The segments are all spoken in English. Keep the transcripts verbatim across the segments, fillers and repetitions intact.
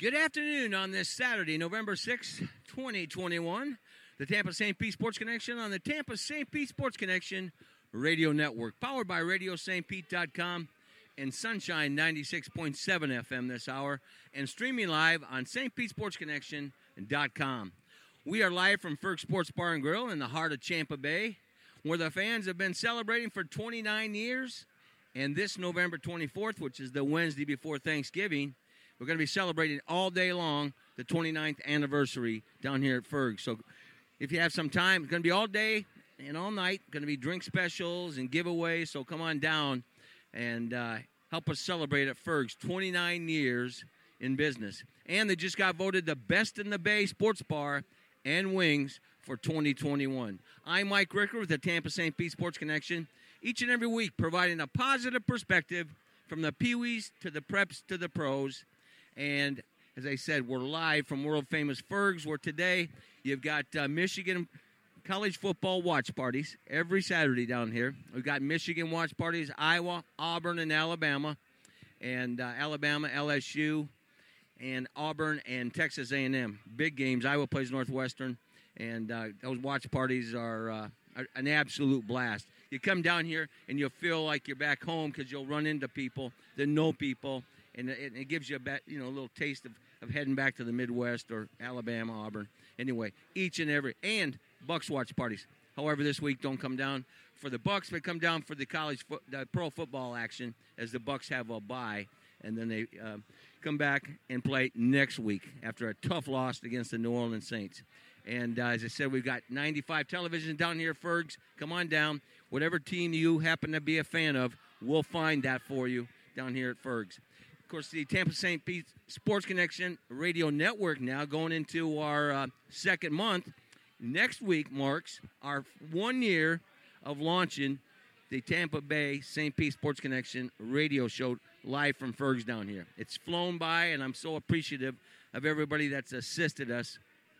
Good afternoon on this Saturday, November sixth, twenty twenty-one. The Tampa Saint Pete Sports Connection on the Tampa Saint Pete Sports Connection Radio Network, powered by radio st pete dot com and Sunshine ninety-six point seven F M this hour, and streaming live on st pete sports connection dot com. We are live from Ferg Sports Bar and Grill in the heart of Tampa Bay, where the fans have been celebrating for twenty-nine years. And this November twenty-fourth, which is the Wednesday before Thanksgiving, we're going to be celebrating all day long the twenty-ninth anniversary down here at Ferg. So if you have some time, it's going to be all day and all night. Going to be drink specials and giveaways. So come on down and uh, help us celebrate at Ferg's twenty-nine years in business. And they just got voted the best in the Bay sports bar and wings for twenty twenty-one. I'm Mike Ricker with the Tampa Saint Pete Sports Connection, each and every week providing a positive perspective from the peewees to the preps to the pros. And as I said, we're live from world-famous Ferg's, where today you've got uh, Michigan college football watch parties every Saturday down here. We've got Michigan watch parties, Iowa, Auburn, and Alabama. And uh, Alabama, L S U, and Auburn, and Texas A and M. Big games. Iowa plays Northwestern. And uh, those watch parties are, uh, are an absolute blast. You come down here and you'll feel like you're back home because you'll run into people that know people. And it, it gives you a bet, you know, a little taste of, of heading back to the Midwest or Alabama, Auburn. Anyway, each and every and Bucks watch parties. However, this week don't come down for the Bucks, but come down for the college fo- the pro football action, as the Bucks have a bye, and then they uh, come back and play next week after a tough loss against the New Orleans Saints. And uh, as I said, we've got ninety-five television down here at Ferg's. Come on down. Whatever team you happen to be a fan of, we'll find that for you down here at Ferg's. Of course, the Tampa Saint Pete Sports Connection Radio Network now going into our uh, second month. Next week marks our one year of launching the Tampa Bay Saint Pete Sports Connection radio show live from Ferg's down here. It's flown by, and I'm so appreciative of everybody that's assisted us.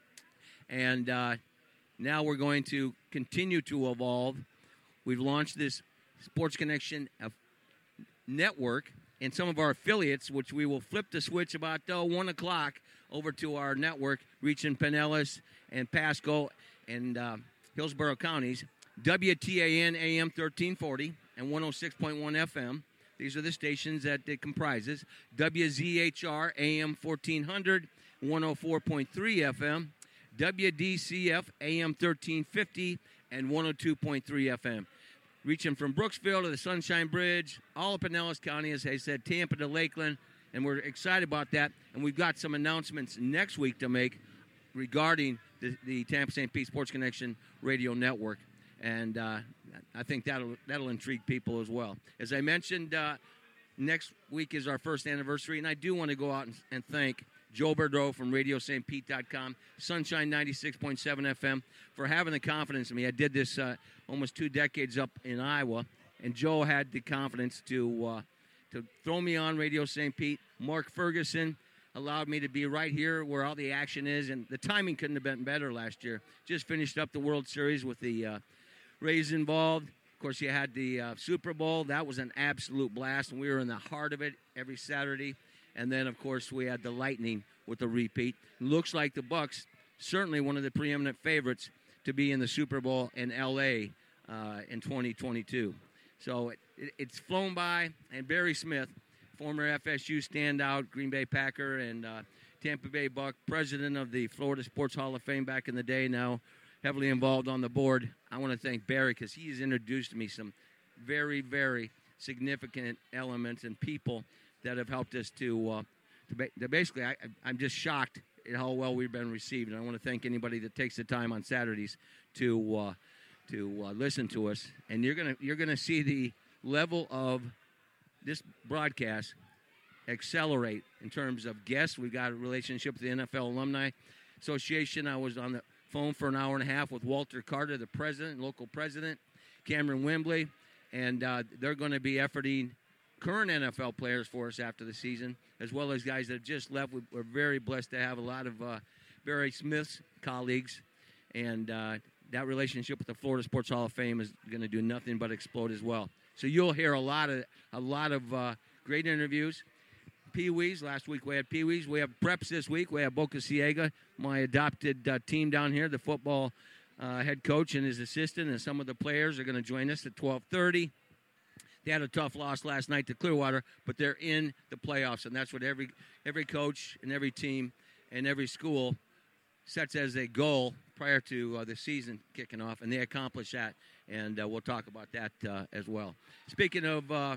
And uh, now we're going to continue to evolve. We've launched this Sports Connection network and some of our affiliates, which we will flip the switch about uh, one o'clock over to our network, reaching Pinellas and Pasco and uh, Hillsborough counties. W T A N A M thirteen forty and one oh six point one F M. These are the stations that it comprises. W Z H R A M fourteen hundred, one oh four point three F M. W D C F A M thirteen fifty and one oh two point three F M. Reaching from Brooksville to the Sunshine Bridge, all of Pinellas County, as I said, Tampa to Lakeland, and we're excited about that. And we've got some announcements next week to make regarding the, the Tampa Saint Pete Sports Connection Radio Network, and uh, I think that'll that'll intrigue people as well. As I mentioned, uh, next week is our first anniversary, and I do want to go out and, and thank Joe Bordeaux from radio st pete dot com, Sunshine ninety-six point seven F M, for having the confidence in me. I did this uh, almost two decades up in Iowa, and Joe had the confidence to uh, to throw me on Radio Saint Pete. Mark Ferguson allowed me to be right here where all the action is, and the timing couldn't have been better last year. Just finished up the World Series with the uh, Rays involved. Of course, you had the uh, Super Bowl. That was an absolute blast, and we were in the heart of it every Saturday. And then, of course, we had the Lightning with the repeat. Looks like the Bucks, certainly one of the preeminent favorites to be in the Super Bowl in L A uh, in twenty twenty-two. So it, it, it's flown by. And Barry Smith, former F S U standout, Green Bay Packer, and uh, Tampa Bay Buck, president of the Florida Sports Hall of Fame back in the day, now heavily involved on the board. I want to thank Barry because he has introduced me some very, very significant elements and people that have helped us to, uh, to, ba- to basically, I, I'm just shocked at how well we've been received. And I want to thank anybody that takes the time on Saturdays to uh, to uh, listen to us. And you're gonna you're gonna see the level of this broadcast accelerate in terms of guests. We've got a relationship with the N F L Alumni Association. I was on the phone for an hour and a half with Walter Carter, the president, local president, Cameron Wembley, and uh, they're going to be efforting current N F L players for us after the season, as well as guys that have just left. We're very blessed to have a lot of uh, Barry Smith's colleagues, and uh, that relationship with the Florida Sports Hall of Fame is going to do nothing but explode as well. So you'll hear a lot of a lot of uh, great interviews. Pee-wees. Last week we had Pee-wees. We have preps this week. We have Boca Ciega, my adopted uh, team down here, the football uh, head coach and his assistant, and some of the players are going to join us at twelve thirty. They had a tough loss last night to Clearwater, but they're in the playoffs, and that's what every every coach and every team and every school sets as a goal prior to uh, the season kicking off, and they accomplish that, and uh, we'll talk about that uh, as well. Speaking of uh,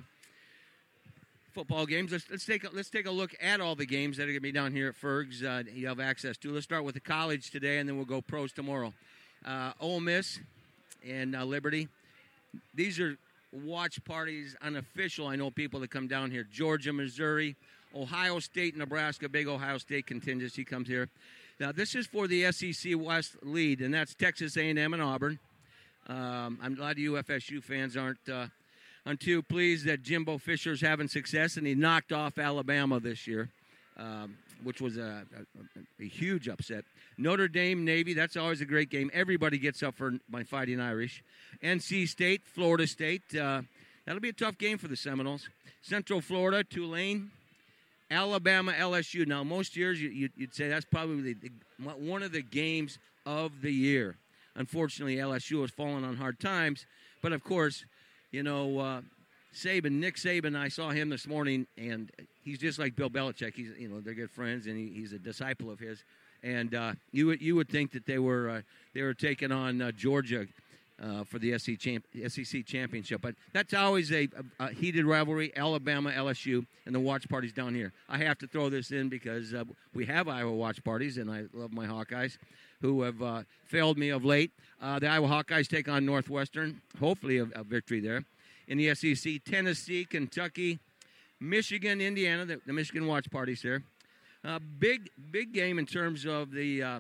football games, let's let's take a, let's take a look at all the games that are going to be down here at Ferg's. Uh, you have access to. Let's start with the college today, and then we'll go pros tomorrow. Uh, Ole Miss and uh, Liberty. These are watch parties, unofficial. I know people that come down here. Georgia, Missouri, Ohio State, Nebraska. Big Ohio State contingency comes here. Now, this is for the S E C West lead, and that's Texas A and M and Auburn. Um, I'm glad you F S U fans aren't, uh, aren't too pleased that Jimbo Fisher's having success, and he knocked off Alabama this year, um, which was a, a, a huge upset. Notre Dame, Navy, that's always a great game. Everybody gets up for my Fighting Irish. N C State, Florida State. Uh, that'll be a tough game for the Seminoles. Central Florida, Tulane. Alabama, L S U. Now, most years you, you, you'd say that's probably the, the, one of the games of the year. Unfortunately, L S U has fallen on hard times. But, of course, you know, uh, Saban, Nick Saban, I saw him this morning, and he's just like Bill Belichick. He's, you know, they're good friends, and he, he's a disciple of his. And uh, you would you would think that they were uh, they were taking on uh, Georgia uh, for the S E C championship, but that's always a, a, a heated rivalry. Alabama, L S U, and the watch parties down here. I have to throw this in because uh, we have Iowa watch parties, and I love my Hawkeyes, who have uh, failed me of late. Uh, the Iowa Hawkeyes take on Northwestern. Hopefully, a, a victory there. In the S E C, Tennessee, Kentucky, Michigan, Indiana. The, the Michigan watch parties here. Uh, big, big game in terms of the uh,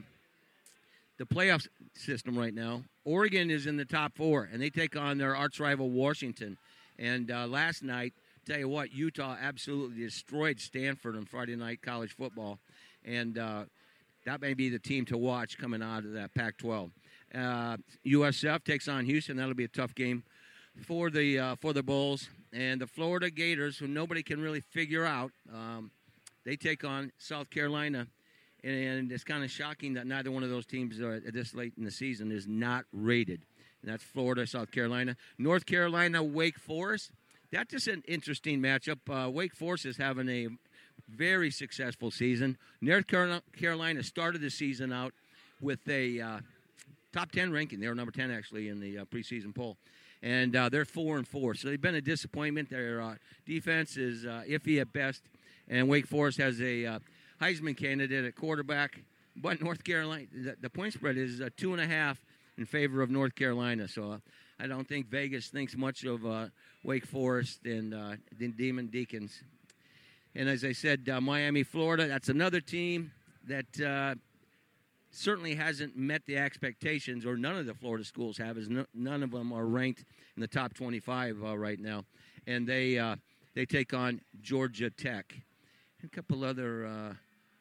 the playoff system right now. Oregon is in the top four, and they take on their arch rival Washington. And uh, last night, tell you what, Utah absolutely destroyed Stanford on Friday night college football, and uh, that may be the team to watch coming out of that Pac twelve. Uh, U S F takes on Houston. That'll be a tough game for the uh, for the Bulls. And the Florida Gators, who nobody can really figure out. Um, They take on South Carolina, and it's kind of shocking that neither one of those teams uh, this late in the season is not rated. And that's Florida, South Carolina. North Carolina, Wake Forest. That's just an interesting matchup. Uh, Wake Forest is having a very successful season. North Carolina started the season out with a uh, top ten ranking. They were number ten, actually, in the uh, preseason poll. And uh, they're four and four. So they've been a disappointment. Their uh, defense is uh, iffy at best. And Wake Forest has a uh, Heisman candidate at quarterback. But North Carolina, the, the point spread is uh, two and a half in favor of North Carolina. So uh, I don't think Vegas thinks much of uh, Wake Forest and uh, the Demon Deacons. And as I said, uh, Miami, Florida, that's another team that uh, certainly hasn't met the expectations, or none of the Florida schools have, as no, none of them are ranked in the top twenty-five uh, right now. And they uh, they take on Georgia Tech. A couple other, uh,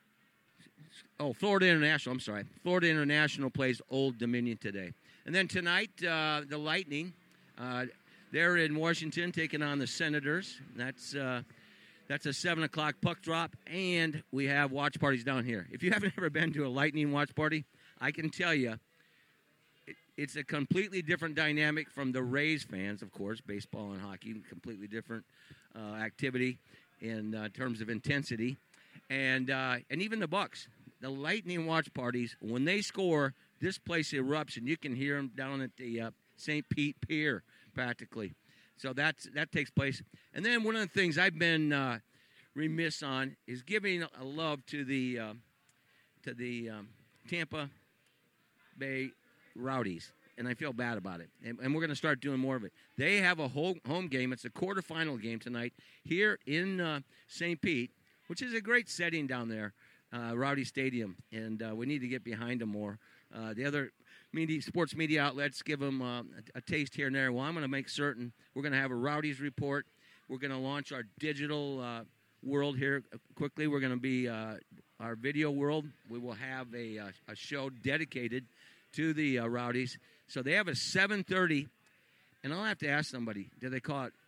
oh, Florida International, I'm sorry. Florida International plays Old Dominion today. And then tonight, uh, the Lightning, uh, they're in Washington taking on the Senators. That's uh, that's a seven o'clock puck drop, and we have watch parties down here. If you haven't ever been to a Lightning watch party, I can tell you, it, it's a completely different dynamic from the Rays fans, of course, baseball and hockey, completely different uh, activity in uh, terms of intensity, and uh, and even the Bucks, the Lightning watch parties, when they score, this place erupts, and you can hear them down at the uh, Saint Pete Pier, practically. So that's that takes place. And then one of the things I've been uh, remiss on is giving a love to the uh, to the um, Tampa Bay Rowdies. And I feel bad about it. And, and we're going to start doing more of it. They have a whole home game. It's a quarterfinal game tonight here in uh, Saint Pete, which is a great setting down there, uh, Rowdy Stadium. And uh, we need to get behind them more. Uh, the other media, sports media outlets give them uh, a, a taste here and there. Well, I'm going to make certain we're going to have a Rowdies report. We're going to launch our digital uh, world here quickly. We're going to be uh, our video world. We will have a, uh, a show dedicated to the uh, Rowdies. So they have a seven thirty, and I'll have to ask somebody, do they call it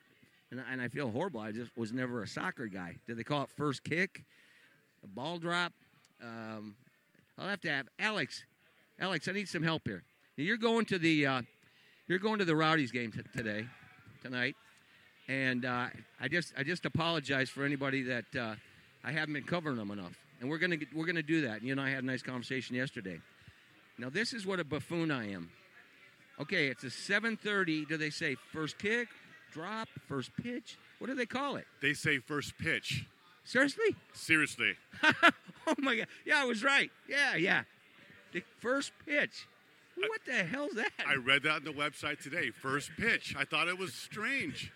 and, and I feel horrible. I just was never a soccer guy. Did they call it first kick, a ball drop? Um, I'll have to have Alex. Alex, I need some help here. You're going to the uh, you're going to the Rowdies game t- today, tonight, and uh, I just I just apologize for anybody that uh, I haven't been covering them enough. And we're gonna we're gonna do that. You and I had a nice conversation yesterday. Now this is what a buffoon I am. Okay, it's a seven thirty. Do they say first kick, drop, first pitch? What do they call it? They say first pitch. Seriously? Seriously. Oh my God! Yeah, I was right. Yeah, yeah. The first pitch. What the hell's that? I read that on the website today. First pitch. I thought it was strange.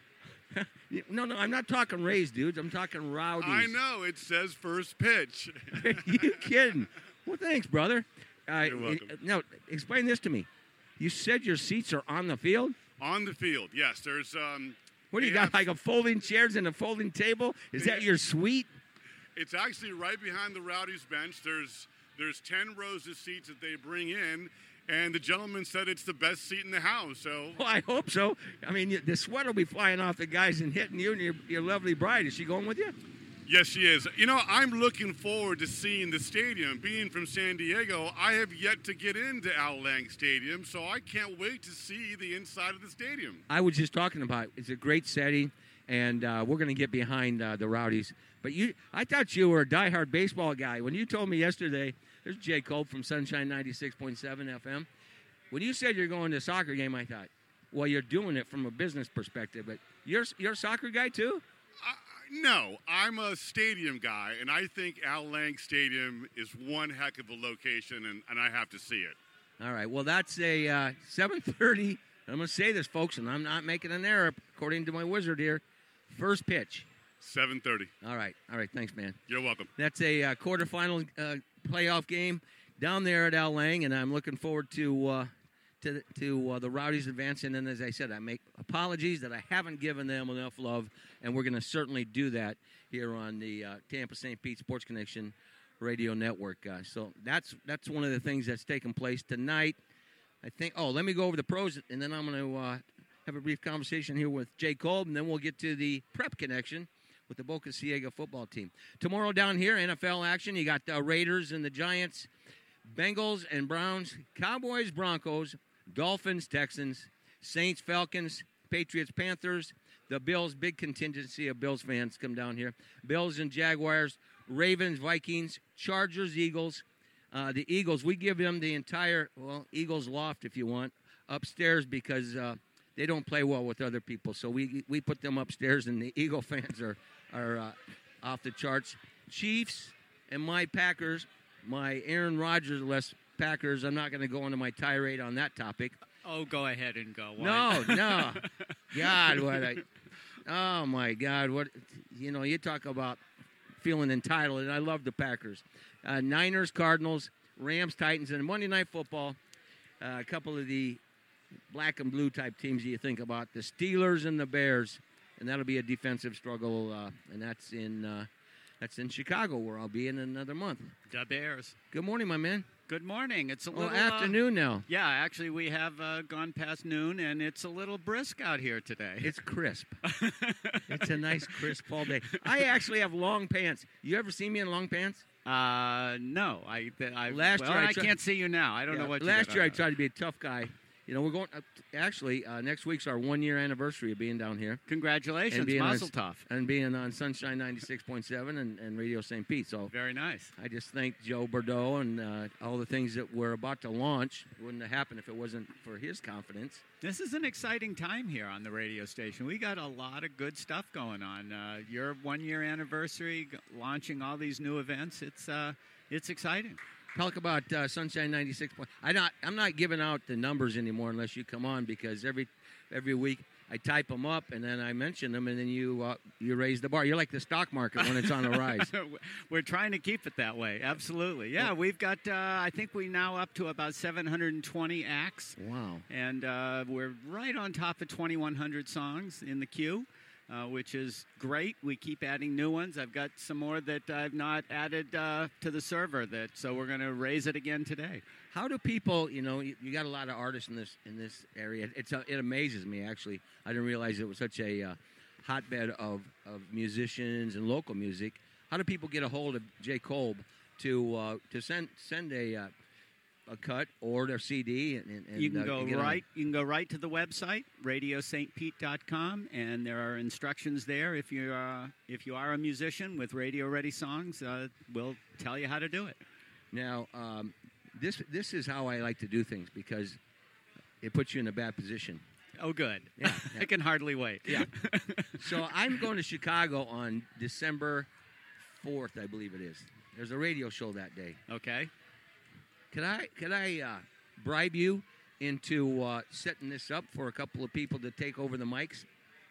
No, no, I'm not talking Rays, dudes. I'm talking Rowdies. I know. It says first pitch. You kidding? Well, thanks, brother. Uh, You're welcome. Now, explain this to me. You said your seats are on the field? On the field, yes. There's. Um, What do you they got, have- like a folding chairs and a folding table? Is that your suite? It's actually right behind the Rowdies bench. There's there's ten rows of seats that they bring in, and the gentleman said it's the best seat in the house. So Well, I hope so. I mean, you- the sweat will be flying off the guys and hitting you and your, your lovely bride. Is she going with you? yes, she is. You know, I'm looking forward to seeing the stadium. Being from San Diego, I have yet to get into Al Lang Stadium, so I can't wait to see the inside of the stadium. I was just talking about it. It's a great setting, and uh, we're going to get behind uh, the Rowdies. But you, I thought you were a diehard baseball guy. When you told me yesterday, there's Jay Kolb from Sunshine ninety-six point seven F M. When you said you're going to a soccer game, I thought, well, you're doing it from a business perspective. But you're, you're a soccer guy, too? Uh, no, I'm a stadium guy, and I think Al Lang Stadium is one heck of a location, and, and I have to see it. All right. Well, that's a uh, seven thirty. I'm going to say this, folks, and I'm not making an error, according to my wizard here. First pitch. seven thirty. All right. All right. Thanks, man. You're welcome. That's a uh, quarterfinal uh, playoff game down there at Al Lang, and I'm looking forward to uh, to the, to uh, the Rowdies advancing. And as I said, I make apologies that I haven't given them enough love, and we're going to certainly do that here on the uh, Tampa Saint Pete Sports Connection Radio Network. Uh, so that's that's one of the things that's taking place tonight. I think. Oh, let me go over the pros, and then I'm going to uh, have a brief conversation here with Jay Kolb, and then we'll get to the prep connection with the Boca Ciega football team. Tomorrow down here, N F L action. You got the Raiders and the Giants, Bengals and Browns, Cowboys, Broncos, Dolphins, Texans, Saints, Falcons, Patriots, Panthers, the Bills, big contingency of Bills fans come down here. Bills and Jaguars, Ravens, Vikings, Chargers, Eagles. Uh, the Eagles, we give them the entire, well, Eagles loft if you want, upstairs because uh, they don't play well with other people. So we we put them upstairs, and the Eagle fans are, are uh, off the charts. Chiefs and my Packers, my Aaron Rodgers-less Packers. I'm not going to go into my tirade on that topic. Oh, go ahead and go. Why? No, no. God, what I... Oh, my God. What, you know, you talk about feeling entitled, and I love the Packers. Uh, Niners, Cardinals, Rams, Titans, and Monday Night Football. Uh, a couple of the black and blue type teams you think about. The Steelers and the Bears, and that'll be a defensive struggle, uh, and that's in uh, that's in Chicago, where I'll be in another month. The Bears. Good morning, my man. Good morning. It's a Well, little afternoon uh, now. Yeah, actually, we have uh, gone past noon, and it's a little brisk out here today. It's crisp. It's a nice crisp fall day. I actually have long pants. You ever see me in long pants? Uh, no, I, I Last well, year I I tried- can't see you now. I don't Yeah, know what. Last you year I got on. tried to be a tough guy. You know, we're going. Uh, actually, uh, next week's our one-year anniversary of being down here Congratulations, and being Mazel on, tov. and being on Sunshine ninety-six point seven and, and Radio Saint Pete. So Very nice. I just thank Joe Bordeaux and uh, all the things that we're about to launch. It wouldn't have happened if it wasn't for his confidence. This is an exciting time here on the radio station. We got a lot of good stuff going on. Uh, your one-year anniversary, g- launching all these new events. It's uh, it's exciting. Talk about uh, Sunshine ninety-six point. I not. I'm not giving out the numbers anymore unless you come on, because every every week I type them up and then I mention them, and then you uh, you raise the bar. You're like the stock market when it's on a rise. We're trying to keep it that way. Absolutely. Yeah, we've got, uh, I think we now up to about seven hundred twenty acts. Wow. And uh, we're right on top of twenty-one hundred songs in the queue, uh, which is great. We keep adding new ones. I've got some more that I've not added uh, to the server, that so we're going to raise it again today. How do people, you know, you, you got a lot of artists in this in this area. It's uh, it amazes me, actually. I didn't realize it was such a uh, hotbed of, of musicians and local music. How do people get a hold of Jay Kolb to uh, to send send a uh, a cut or their C D? And, and, you can uh, go and right. You can go right to the website radio st pete dot com, and there are instructions there. If you uh, if you are a musician with radio ready songs, uh, we'll tell you how to do it. Now, um, this this is how I like to do things because it puts you in a bad position. Oh, good. Yeah, yeah. I can hardly wait. Yeah. So I'm going to Chicago on December fourth, I believe it is. There's a radio show that day. Okay. Could I could I uh, bribe you into uh, setting this up for a couple of people to take over the mics?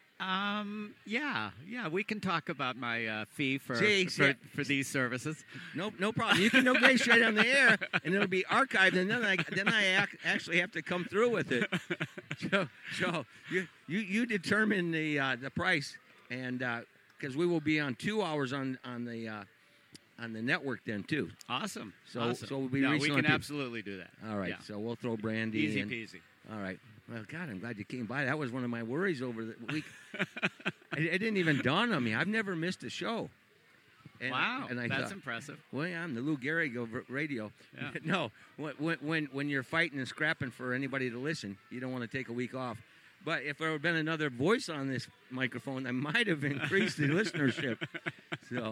Um. Yeah. Yeah. We can talk about my uh, fee for Jeez, for, yeah. for these services. No, no problem. You can negotiate on the air, and it'll be archived, and then I then I ac- actually have to come through with it. So, so you you, you determine the uh, the price, and because uh, we will be on two hours on on the uh, on the network then too. Awesome. So awesome. so we'll be no, reaching we on can people. absolutely do that. All right. Yeah. So we'll throw Brandy. Easy in. peasy. All right. Well, God, I'm glad you came by. That was one of my worries over the week. it, it didn't even dawn on me. I've never missed a show. And, wow, and I that's thought, impressive. Well, yeah, I'm the Lou Gehrig of radio. Yeah. No, when, when when you're fighting and scrapping for anybody to listen, you don't want to take a week off. But if there had been another voice on this microphone, I might have increased the listenership. So,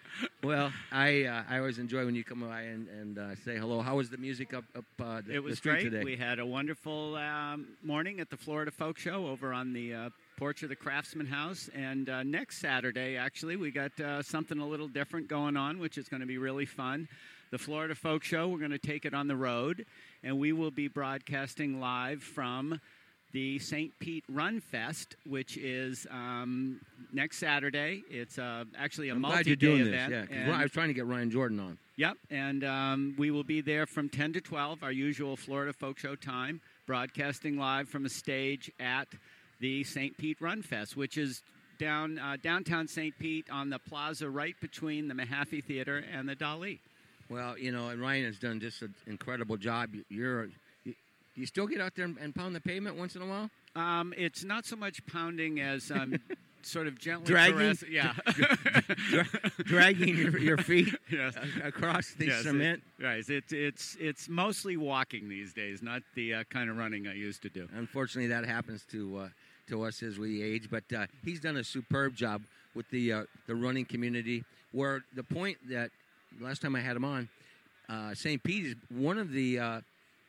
well, I uh, I always enjoy when you come by and, and uh, say hello. How was the music up up uh, the, It was the street great. today? We had a wonderful um, morning at the Florida Folk Show over on the uh, porch of the Craftsman House. And uh, next Saturday, actually, we got uh, something a little different going on, which is going to be really fun. The Florida Folk Show, we're going to take it on the road, and we will be broadcasting live from the Saint Pete Run Fest, which is um, next Saturday. It's uh, actually a I'm glad multi-day you're doing event. this. Yeah, 'cause and- I was trying to get Ryan Jordan on. Yep, and um, we will be there from ten to twelve, our usual Florida Folk Show time, broadcasting live from a stage at the Saint Pete Run Fest, which is down uh, downtown Saint Pete on the plaza right between the Mahaffey Theater and the Dali. Well, you know, and Ryan has done just an incredible job. You're, you, you still get out there and, and pound the pavement once in a while? Um, it's not so much pounding as um, sort of gently Dragging? caress- Yeah. Dra- dragging your, your feet Yes. a- across the Yes, cement. It, right. It's, it's, it's mostly walking these days, not the uh, kind of running I used to do. Unfortunately, that happens to uh, to us as we age. But uh, he's done a superb job with the uh, the running community. Where the point that last time I had him on, uh, Saint Pete is one of the. Uh,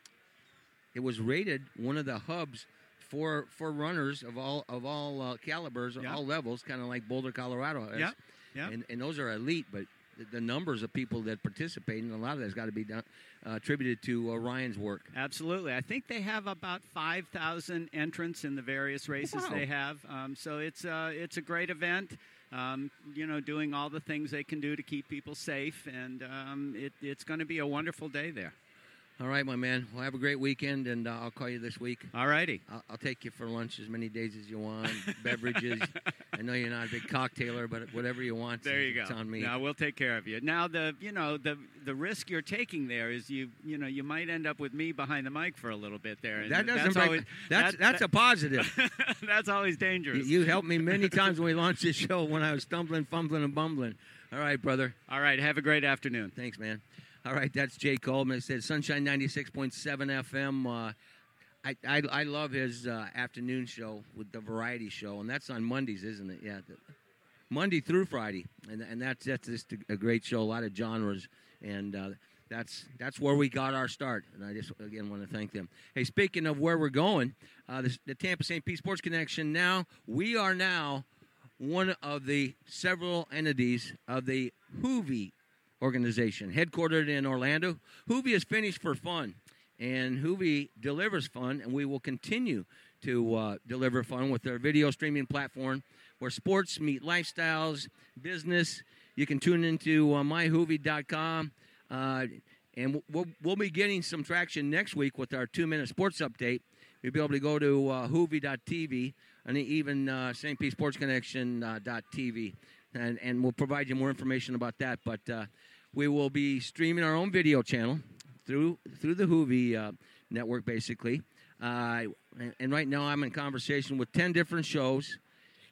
it was rated one of the hubs for for runners of all of all uh, calibers, of Yeah. all levels, kind of like Boulder, Colorado is. Yeah. Yeah. And, and those are elite, but the, the numbers of people that participate, and a lot of that's got to be done, uh, attributed to uh, Ryan's work. Absolutely. I think they have about five thousand entrants in the various races Wow. they have. Um, so it's, uh, it's a great event, um, you know, doing all the things they can do to keep people safe. And um, it, it's going to be a wonderful day there. All right, my man. Well, have a great weekend, and uh, I'll call you this week. All righty. I'll, I'll take you for lunch as many days as you want, beverages. I know you're not a big cocktailer, but whatever you want, There you go. it's on me. Now we'll take care of you. Now the you know the the risk you're taking there is you you know you might end up with me behind the mic for a little bit there. And That doesn't that's break. always, that's that- that's that- a positive. that's always you, dangerous. you helped me many times when we launched this show when I was stumbling, fumbling, and bumbling. All right, brother. All right. Have a great afternoon. Thanks, man. All right, that's Jay Coleman. It said Sunshine ninety-six point seven F M. Uh, I, I I love his uh, afternoon show with the variety show, and that's on Mondays, isn't it? Yeah, the, Monday through Friday, and and that's that's just a, a great show. A lot of genres, and uh, that's that's where we got our start. And I just again want to thank them. Hey, speaking of where we're going, uh, the, the Tampa Saint Pete Sports Connection. Now we are now one of the several entities of the Hoovie organization, headquartered in Orlando. Hoovie is finished for fun, and Hoovie delivers fun, and we will continue to uh, deliver fun with our video streaming platform where sports meet lifestyles, business. You can tune into uh, my hoovie dot com, uh, and we'll, we'll be getting some traction next week with our two-minute sports update. You'll be able to go to uh, hoovie dot t v and even uh, Saint Pete Sports Connection uh, dot t v. And, and we'll provide you more information about that. But uh, we will be streaming our own video channel through through the Hoovie uh, network, basically. Uh, and, and right now I'm in conversation with ten different shows.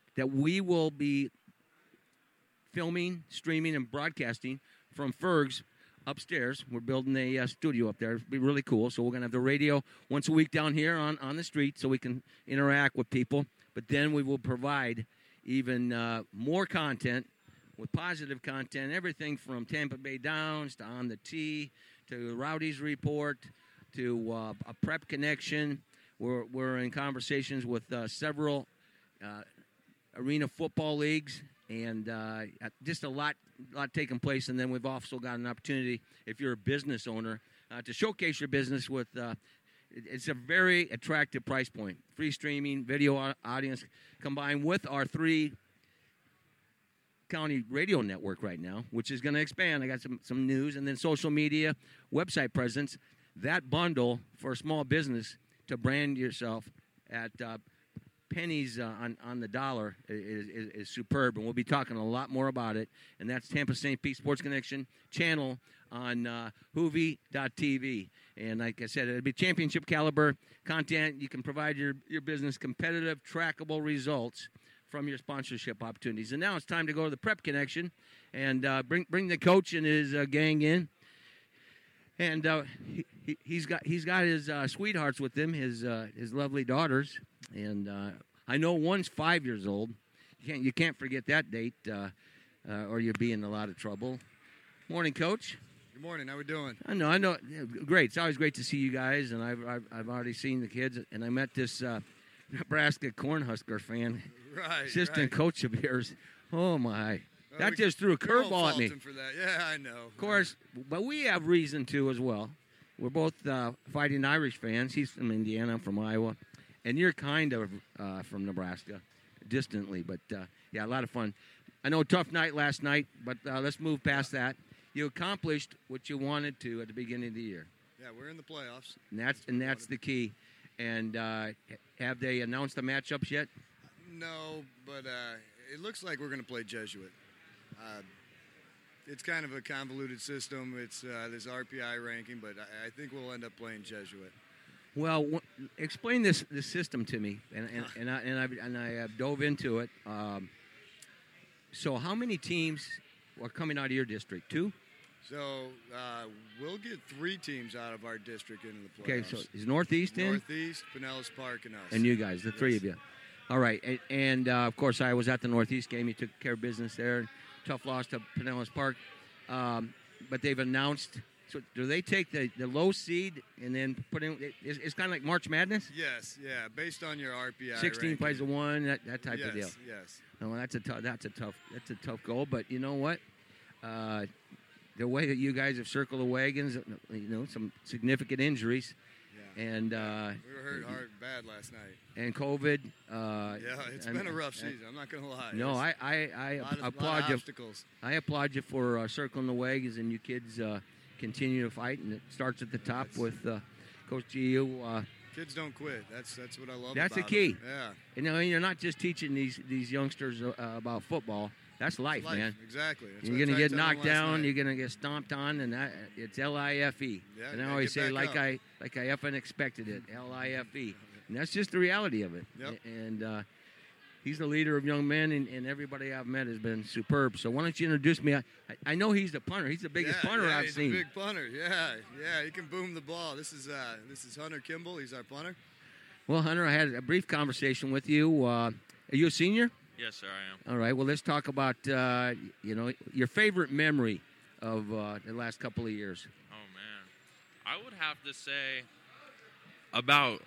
that we will be filming, streaming, and broadcasting from Ferg's upstairs. We're building a uh, studio up there. It'll be really cool. So we're going to have the radio once a week down here on, on the street so we can interact with people. But then we will provide even uh, more content with positive content, everything from Tampa Bay Downs to On the Tee to Rowdy's Report to uh, a Prep Connection. We're, we're in conversations with uh, several uh, arena football leagues, and uh, just a lot, lot taking place. And then we've also got an opportunity, if you're a business owner, uh, to showcase your business with. Uh, it's a very attractive price point: free streaming, video audience, combined with our three county radio network right now, which is going to expand. I got some some news, and then social media, website presence. That bundle for a small business to brand yourself at uh, pennies uh, on, on the dollar is, is, is superb, and we'll be talking a lot more about it. And that's Tampa Saint Pete Sports Connection channel on uh, Hoovie dot T V. And like I said, it'll be championship caliber content. You can provide your, your business competitive, trackable results from your sponsorship opportunities. And now it's time to go to the Prep Connection and uh, bring bring the coach and his uh, gang in. And uh, he, he, he's got he's got his uh, sweethearts with him, his uh, his lovely daughters, and uh, I know one's five years old. You can't you can't forget that date, uh, uh, or you'll be in a lot of trouble. Morning, Coach. Good morning. How we doing? I know, I know. Yeah, great. It's always great to see you guys, and I've I've, I've already seen the kids, and I met this uh, Nebraska Cornhusker fan, right, assistant right. coach of yours. Oh my. Well, that we, just threw a we all curveball at me. fault him for that. Yeah, I know. Of course, but we have reason to as well. We're both uh, Fighting Irish fans. He's from Indiana, I'm from Iowa, and you're kind of uh, from Nebraska, distantly. But uh, yeah, a lot of fun. I know, tough night last night, but uh, let's move past that. You accomplished what you wanted to at the beginning of the year. Yeah, we're in the playoffs, and that's and that's the key. And uh, have they announced the matchups yet? No, but uh, it looks like we're going to play Jesuit. Uh, it's kind of a convoluted system. It's uh, this R P I ranking, but I, I think we'll end up playing Jesuit. Well, w- explain this, this system to me, and and and I and I, and I uh, dove into it. Um, so, how many teams are coming out of your district? Two. So uh, we'll get three teams out of our district into the playoffs. Okay, so is Northeast in? Northeast, Pinellas Park, and us. And you guys, the yes. three of you. All right, and, and uh, of course, I was at the Northeast game. You took care of business there. Tough loss to Pinellas Park. Um, but they've announced, so do they take the, the low seed and then put in, it's, it's kind of like March Madness? Yes, yeah, based on your R P I sixteen ranking. plays to one, that, that type yes, of deal. Yes, No, that's a tough, that's a tough, that's a tough goal. But you know what? Uh, the way that you guys have circled the wagons, you know, some significant injuries. yeah. And uh, we were hurt hard bad last night. And COVID. Uh, yeah, it's I been mean, a rough I, season. I'm not going to lie. No, It's I, I, I a lot of, applaud lot of you. obstacles. I applaud you for uh, circling the wagons, and you kids uh, continue to fight. And it starts at the top That's, with uh, Coach G U. Uh, kids don't quit. That's that's what I love. That's about the key. them. Yeah. You know, you're not just teaching these these youngsters uh, about football. That's life, life. man. Exactly. That's you're what I going to tried get to tell knocked them last down. night. You're going to get stomped on, and that, it's L I F E. Yeah, and I yeah, always get say, back like up. I like I effing expected it, L I F E. And that's just the reality of it. Yep. And uh, he's the leader of young men, and, and everybody I've met has been superb. So why don't you introduce me? I, I know he's the punter. He's the biggest yeah, punter yeah, I've he's seen. A big punter. Yeah, yeah. He can boom the ball. This is uh, this is Hunter Kimball. He's our punter. Well, Hunter, I had a brief conversation with you. Uh, are you a senior? Yes, sir, I am. All right. Well, let's talk about uh, you know your favorite memory of uh, the last couple of years. Oh man, I would have to say about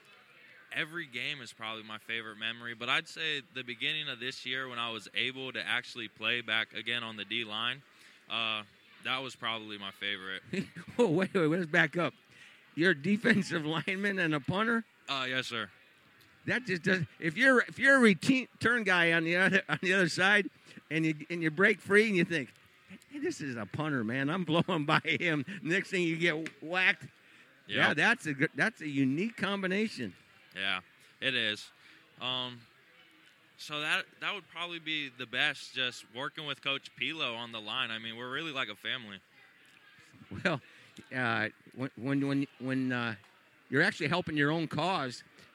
every game is probably my favorite memory. But I'd say the beginning of this year when I was able to actually play back again on the D line, uh, that was probably my favorite. Oh, wait, wait, let's back up. You're a defensive lineman and a punter. Uh, yes, sir. That just does. If you're if you're a return guy on the other on the other side, and you and you break free and you think, hey, this is a punter, man. I'm blowing by him. Next thing you get whacked. Yep. Yeah, that's a good, that's a unique combination. Yeah, it is. Um, so that that would probably be the best. Just working with Coach Pilo on the line. I mean, we're really like a family. Well, uh, when when when when uh, you're actually helping your own cause.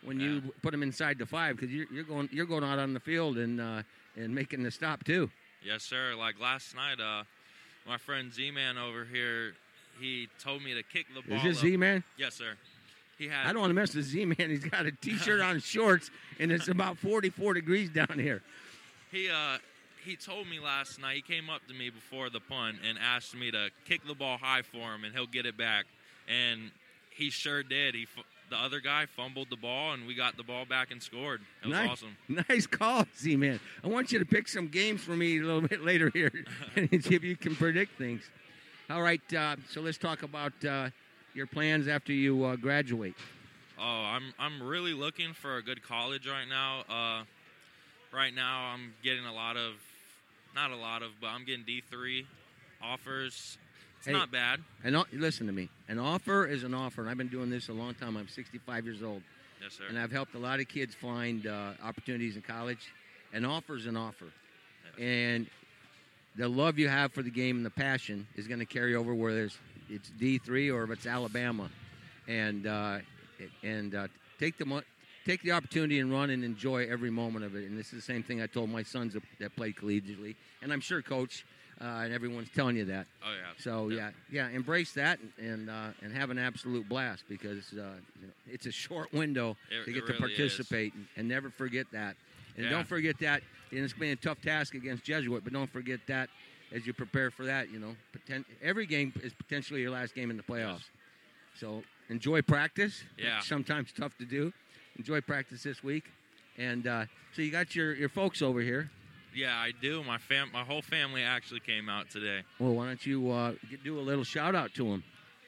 when Yeah. you put them inside the five because you're, you're going you're going out on the field and uh, and making the stop too. Yes, sir. Like last night, uh, my friend Z-Man over here, he told me to kick the ball Is this up. Z-Man? Yes, sir. He had. I don't want to mess with Z-Man. He's got a T-shirt on, shorts, and it's about forty-four degrees down here. He uh he told me last night. He came up to me before the punt and asked me to kick the ball high for him, and he'll get it back. And he sure did. He f- the other guy fumbled the ball, and we got the ball back and scored. It was nice, awesome. Nice call, Z-Man. I want you to pick some games for me a little bit later here and see if you can predict things. All right, uh, so let's talk about uh, your plans after you uh, graduate. Oh, I'm I'm really looking for a good college right now. Uh, right now, I'm getting a lot of, not a lot of, but I'm getting D three offers. It's Hey, not bad. And listen to me. An offer is an offer, and I've been doing this a long time. I'm sixty-five years old, Yes, sir. and I've helped a lot of kids find uh, opportunities in college. An offer is an offer, and the love you have for the game and the passion is going to carry over whether it's, it's D three or if it's Alabama, and uh, and uh, take the mo- take the opportunity and run and enjoy every moment of it. And this is the same thing I told my sons that, that played collegiately, and I'm sure Coach uh, and everyone's telling you that. Oh yeah. So yeah, yeah, embrace that and uh, and have an absolute blast because uh, you know, it's a short window It- to it get to really participate, and, and never forget that. And Yeah. don't forget that. And it's been a tough task against Jesuit, but don't forget that as you prepare for that. You know, poten- every game is potentially your last game in the playoffs. Yes. So enjoy practice. Yeah. It's sometimes tough to do. Enjoy practice this week. And uh, so you got your, your folks over here. Yeah, I do. My fam, my whole family actually came out today. Well, why don't you uh, get, do a little shout out to them?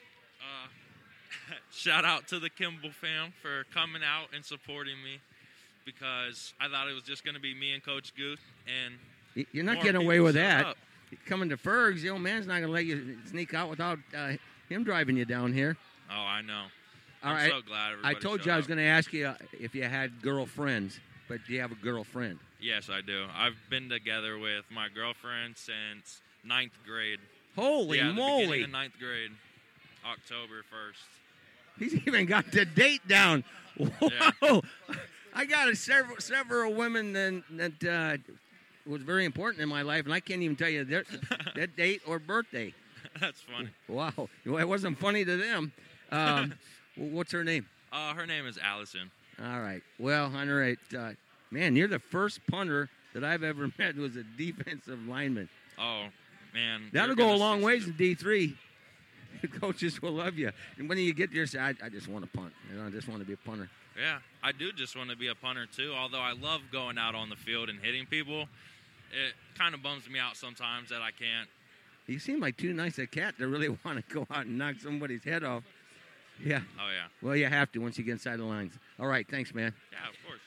Uh, shout out to the Kimball fam for coming out and supporting me because I thought it was just going to be me and Coach Guth, and You're not more getting away people with showed that. up. Coming to Fergs, the old man's not going to let you sneak out without uh, him driving you down here. Oh, I know. All I'm right. so glad I everybody told showed you I was up. going to ask you uh, if you had girlfriends, but do you have a girlfriend? Yes, I do. I've been together with my girlfriend since ninth grade. Holy yeah, the moly. beginning of ninth grade, October first. He's even got the date down. Whoa. Yeah. I got a several, several women that, that uh, was very important in my life, and I can't even tell you their, that date or birthday. That's funny. Wow. Well, it wasn't funny to them. Um, well, what's her name? Uh, her name is Allison. All right. Well, all right. Uh, man, you're the first punter that I've ever met who was a defensive lineman. Oh, man. That'll you're go a gonna long see ways some- in D three. Coaches will love you. And when you get there, say, I, I just want to punt. You know, I just want to be a punter. Yeah, I do just want to be a punter too. Although I love going out on the field and hitting people, it kind of bums me out sometimes that I can't. You seem like too nice a cat to really want to go out and knock somebody's head off. Yeah. Oh yeah, Well, you have to once you get inside the lines. All right. Thanks, man. yeah, of course.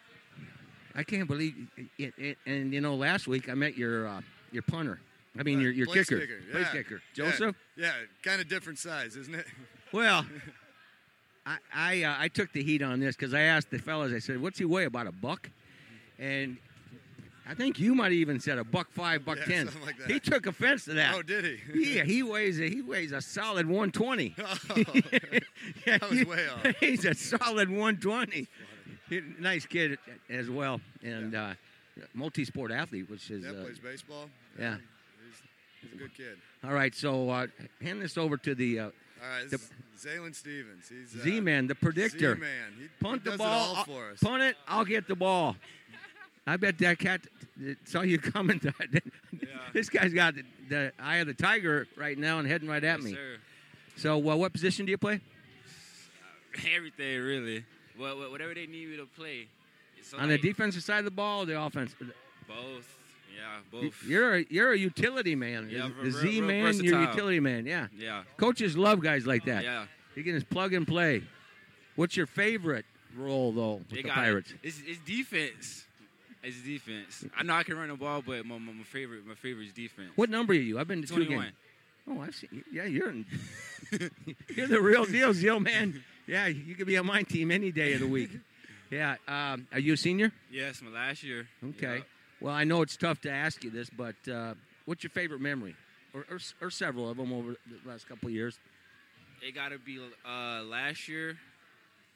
I can't believe it. it and, you know, last week I met your uh, your punter. I mean, Uh, your, your place kicker. kicker, Place yeah. kicker. Yeah, Joseph? Yeah, kind of different size, isn't it? Well, I I, uh, I took the heat on this because I asked the fellas. I said, "What's he weigh? About a buck?" And I think you might have even said a buck five, buck Yeah, ten. something like that. He took offense to that. Oh, did he? Yeah, he weighs a he weighs a solid one twenty. Oh, Yeah, that was he- way off. He's a solid one twenty. Nice kid as well, and uh, multi-sport athlete, which is yeah, uh, plays baseball. yeah. He's, he's a good kid. All right, so uh, hand this over to the uh, All right, this is Zaylen Stevens. He's uh, Z-Man, the predictor. Z-Man. He, Punt he the does ball. it all I'll- for us. Punt it. I'll get the ball. I bet that cat saw you coming. This guy's got the, the eye of the tiger right now and heading right at me. Sir. So, uh, what position do you play? Everything, really. Well, wha- whatever they need me to play. So On like, the defensive side of the ball, or the offense. Both. Yeah, both. You're a, you're a utility man. Yeah, the real- Z real man, you're a versatile. utility man. Yeah. Yeah. Coaches love guys like that. Yeah. You can just plug and play. What's your favorite role though with They the got Pirates? It. It's, it's defense. It's defense. I know I can run the ball, but my, my, my favorite my favorite is defense. What number are you? I've been to two twenty-one. games. Oh, I see. Yeah, you're in, you're the real deal, Zil man. Yeah, you could be on my team any day of the week. Yeah. Um, are you a senior? Yes, my last year. Okay. Yeah. Well, I know it's tough to ask you this, but uh, what's your favorite memory, or, or, or several of them over the last couple of years? It got to be uh, last year.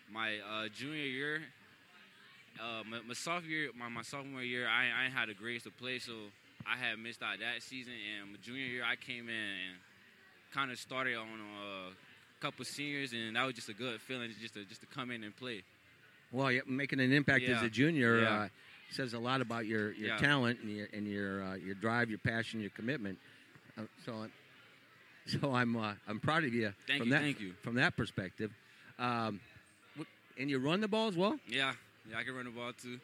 my uh, junior year, uh, my, my sophomore year, my, my sophomore year, I I ain't had the grades to play, so I had missed out that season. And my junior year, I came in and kind of started on a couple seniors, and that was just a good feeling just to just to come in and play. Well, yeah, making an impact Yeah. as a junior Yeah. uh, says a lot about your, your Yeah. talent and your and your uh, your drive, your passion, your commitment. Uh, so, so I'm uh, I'm proud of you Thank from you, that thank you. from that perspective. Um, wh- and you run the ball as well. Yeah, yeah, I can run the ball too.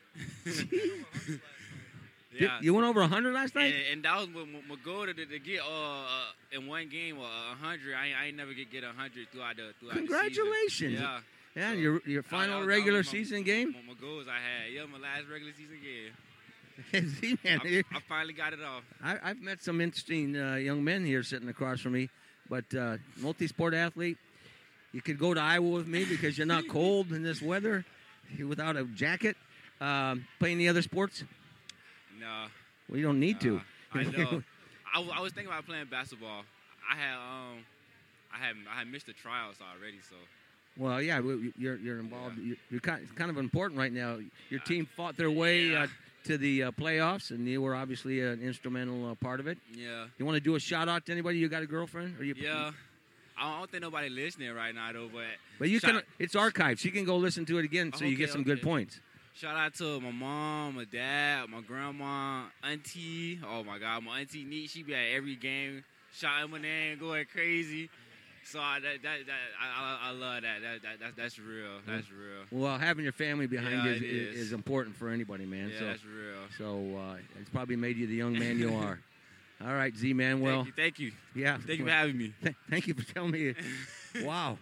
Did- yeah. you went over one hundred last night. And, and that was my, my goal to, to get uh, uh, in one game uh, one hundred. I, I ain't never get get one hundred throughout the throughout Congratulations. the season. Yeah. Yeah, So, your your that- final that was- that regular was my- season game. My, my goals I had. Yeah, my last regular season game. See, man, I, I finally got it off. I, I've met some interesting uh, young men here sitting across from me, but uh, multi-sport athlete. You could go to Iowa with me because you're not cold in this weather, you're without a jacket. Um, play any other sports? Nah. Well, you don't need to. Uh, I know. I, w- I was thinking about playing basketball. I had um, I had I had missed the tryouts already, so. Well, yeah, we- you're you're involved. Yeah. You're, you're kind it's kind of important right now. Your team fought their way Yeah. uh, to the uh, playoffs, and you were obviously an instrumental uh, part of it. Yeah. You want to do a shout out to anybody? You got a girlfriend? Or you, Yeah. I don't think nobody listening right now though, but But you shout, can. It's archived, so you can go listen to it again, so you Okay, get some good okay. points. shout out to my mom, my dad, my grandma, auntie. Oh my God, my auntie Neat, she be at every game, shouting my name, going crazy. So I, that, that, that I, I, I love that. That, that that's, that's real. That's real. Well, having your family behind Yeah, you is, it is. is. important for anybody, man. Yeah, so, that's real. so uh, it's probably made you the young man you are. All right, Z man. Well, thank you, thank you, yeah. thank you for having me. Th- thank you for telling me. Wow.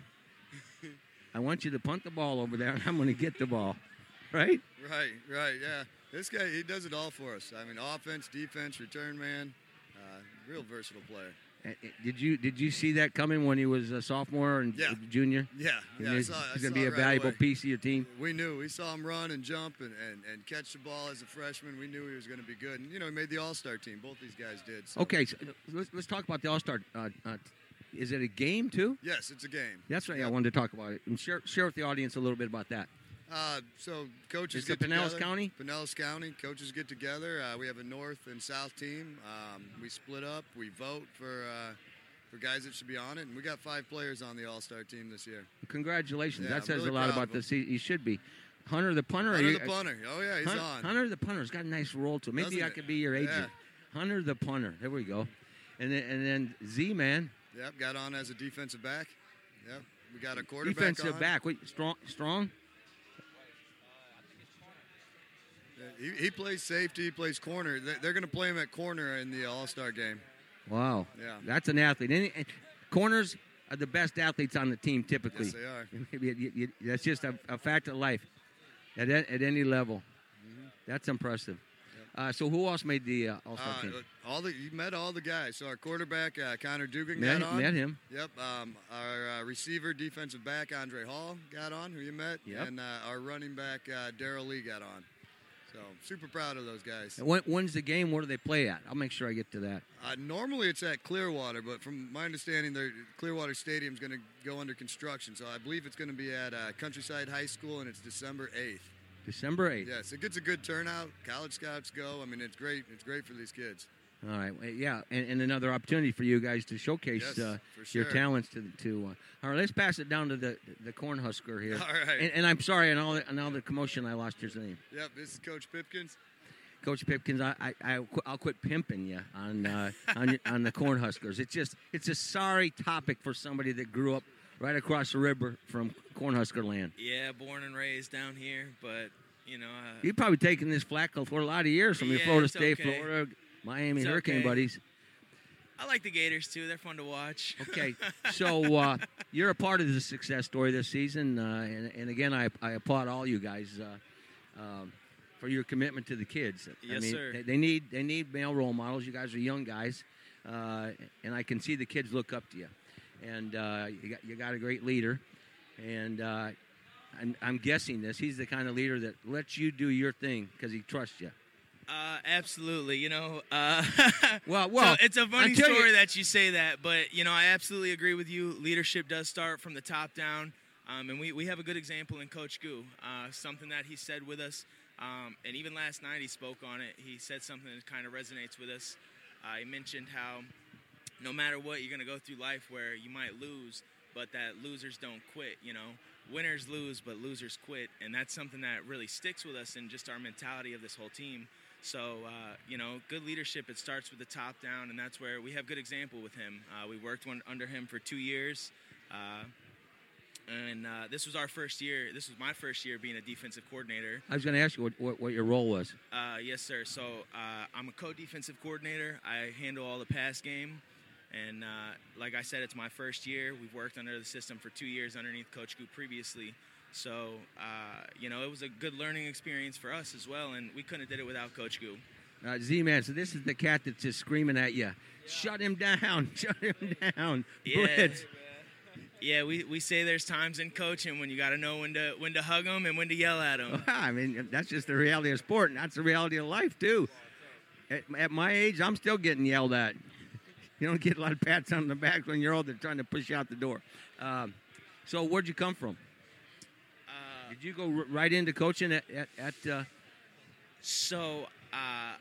I want you to punt the ball over there, and I'm going to get the ball. Right? Right, right, yeah. This guy, he does it all for us. I mean, offense, defense, return man, uh, real versatile player. Uh, uh, Did you did you see that coming when he was a sophomore and Yeah. junior? Yeah, And yeah, I he's saw, I he's going saw to be it a right valuable away. piece of your team. We knew. We saw him run and jump and, and, and catch the ball as a freshman. We knew he was going to be good. And, you know, he made the All-Star team. Both these guys did. So. Okay, so let's, let's talk about the All-Star. Uh, uh, is it a game, too? Yes, it's a game. That's right. I Yep. wanted to talk about it. And share, share with the audience a little bit about that. Uh, so coaches It's the get Pinellas together. County? Pinellas County. Coaches get together. Uh, we have a North and South team. Um, we split up. We vote for uh, for guys that should be on it. And we got five players on the All-Star team this year. Congratulations. Yeah, that I'm says really a lot proud about of him. this. He, he should be. Hunter the punter. Hunter you- the punter. Oh, yeah, he's Hun- on. Hunter the punter's got a nice roll to it. Maybe Doesn't I it? could be your agent. Hunter the punter. There we go. And then, and then Z man, Yep, got on as a defensive back. Yep, we got a quarterback defensive on. back. Wait, strong, strong. He, he plays safety. He plays corner. They- They're going to play him at corner in the All-Star game. Wow. Yeah. That's an athlete. Any, and corners are the best athletes on the team typically. Yes, they are. You- you- you- That's just a, a fact of life at a- at any level. Mm-hmm. That's impressive. Uh, so who else made the uh, All-Star Uh, team? all the you met all the guys. So our quarterback uh, Connor Dugan Met, got on. met him. Yep. Um, our uh, receiver, defensive back Andre Hall got on, who you met. Yep. And uh, our running back uh, Daryl Lee got on. So super proud of those guys. And when, when's the game? Where do they play at? I'll make sure I get to that. Uh, normally it's at Clearwater, but from my understanding, the Clearwater Stadium's going to go under construction. So I believe it's going to be at uh, Countryside High School, and it's December eighth. December eighth. Yes, it gets a good turnout. College scouts go. I mean, it's great. It's great for these kids. All right. Well, yeah, and, and another opportunity for you guys to showcase Yes, uh, for your sure. talents to to. Uh, all right, let's pass it down to the the Cornhusker here. All right. And, and I'm sorry, and all the, and all the commotion, I lost your name, Yep, this is Coach Pipkins. Coach Pipkins. I I I I'll quit pimping you on uh, on your, on the Cornhuskers. It's just it's a sorry topic for somebody that grew up right across the river from Cornhusker land. Yeah, born and raised down here, but you know. Uh, You've probably taken this flack for a lot of years from your Yeah, Florida it's State, okay. Florida, Miami It's Hurricane okay. buddies. I like the Gators too; they're fun to watch. Okay, so uh, you're a part of the success story this season, uh, and, and again, I, I applaud all you guys uh, um, for your commitment to the kids. I Yes, mean, sir. They, they need they need male role models. You guys are young guys, uh, and I can see the kids look up to you. And uh, you got you got a great leader, and uh, I'm, I'm guessing this. He's the kind of leader that lets you do your thing because he trusts you. Uh, absolutely. You know, uh, Well, well, so it's a funny until you- story that you say that, but you know, I absolutely agree with you. Leadership does start from the top down. Um, and we, we have a good example in Coach Gu, uh, something that he said with us. Um, and even last night he spoke on it. He said something that kind of resonates with us. Uh, he mentioned how no matter what, you're going to go through life where you might lose, but that losers don't quit, you know. Winners lose, but losers quit. And that's something that really sticks with us in just our mentality of this whole team. So, uh, you know, good leadership, it starts with the top down, and that's where we have good example with him. Uh, we worked one, under him for two years. Uh, And uh, this was our first year. This was my first year being a defensive coordinator. I was going to ask you what, what, what your role was. Uh, yes, sir. So uh, I'm a co-defensive coordinator. I handle all the pass game. And uh, like I said, it's my first year. We've worked under the system for two years underneath Coach Gu previously. So, uh, you know, it was a good learning experience for us as well. And we couldn't have did it without Coach Gu. Uh, Z-Man, so this is the cat that's just screaming at you. Yeah. Shut him down. Shut him down. Yeah. Blitz. Yeah, we, we say there's times in coaching when you got to know when to when to hug them and when to yell at them. I mean, that's just the reality of sport, and that's the reality of life, too. At, at my age, I'm still getting yelled at. You don't get a lot of pats on the back when you're older trying to push you out the door. Um, so where'd you come from? Uh, Did you go r- right into coaching at, at, at uh... So uh,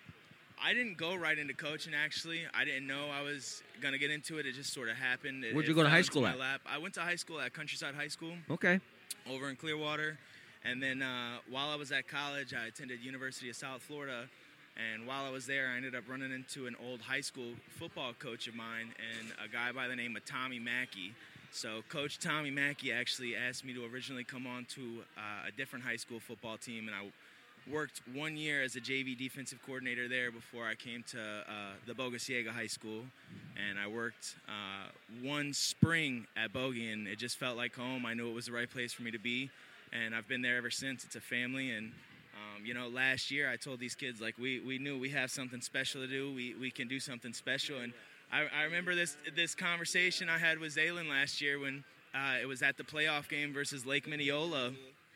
I didn't go right into coaching, actually. I didn't know I was going to get into it. It just sort of happened. It, Where'd you it go to fell high into school my at? lap. I went to high school at Countryside High School. Okay. Over in Clearwater. And then uh, while I was at college, I attended University of South Florida. And while I was there, I ended up running into an old high school football coach of mine and a guy by the name of Tommy Mackey. So Coach Tommy Mackey actually asked me to originally come on to uh, a different high school football team, and I worked one year as a J V defensive coordinator there before I came to uh, the Bogue Ciega High School. And I worked uh, one spring at Bogue, and it just felt like home. I knew it was the right place for me to be, and I've been there ever since. It's a family, and um, you know, last year I told these kids, like, we, we knew we have something special to do. We we can do something special, and I, I remember this this conversation I had with Zaylen last year when uh, it was at the playoff game versus Lake Minneola,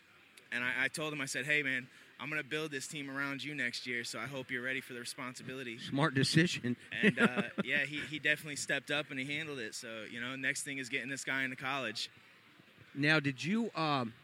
and I, I told him, I said, hey, man, I'm going to build this team around you next year, so I hope you're ready for the responsibility. Smart decision. And, uh, yeah, he, he definitely stepped up and he handled it. So, you know, next thing is getting this guy into college. Now, did you um,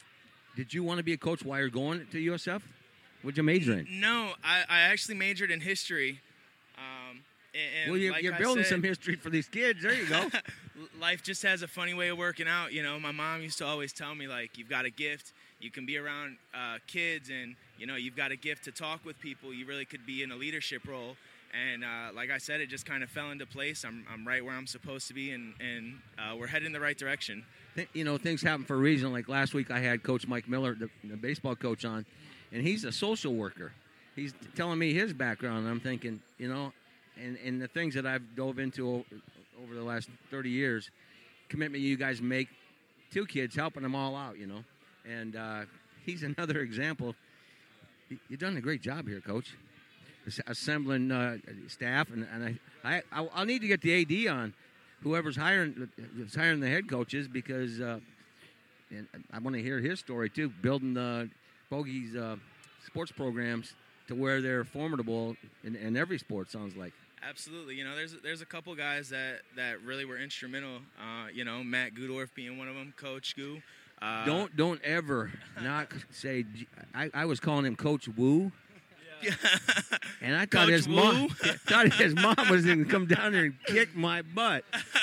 did you want to be a coach while you're going to U S F? What'd you major in? No, I, I actually majored in history. Um, and, well, you're, like you're I building said, some history for these kids. There you go. Life just has a funny way of working out. You know, my mom used to always tell me, like, you've got a gift. You can be around uh, kids, and, you know, you've got a gift to talk with people. You really could be in a leadership role. And uh, like I said, it just kind of fell into place. I'm, I'm right where I'm supposed to be, and, and uh, we're heading in the right direction. You know, things happen for a reason. Like last week I had Coach Mike Miller, the, the baseball coach, on, and he's a social worker. He's telling me his background, and I'm thinking, you know, and, and the things that I've dove into over, over the last thirty years, commitment you guys make to kids, helping them all out, you know. And uh, he's another example. You've done a great job here, Coach, assembling uh, staff. And, and I, I, I'll need to get the A D on, whoever's hiring, who's hiring the head coaches, because uh, and I want to hear his story, too, building the Bogey's uh, sports programs to where they're formidable in, in every sport, sounds like. Absolutely. You know, there's there's a couple guys that, that really were instrumental. Uh, you know, Matt Gudorf being one of them, Coach Gu. Uh, don't don't ever not say. I, I was calling him Coach Wu, Yeah. and I thought Coach his Wu? mom thought his mom was going to come down there and kick my butt.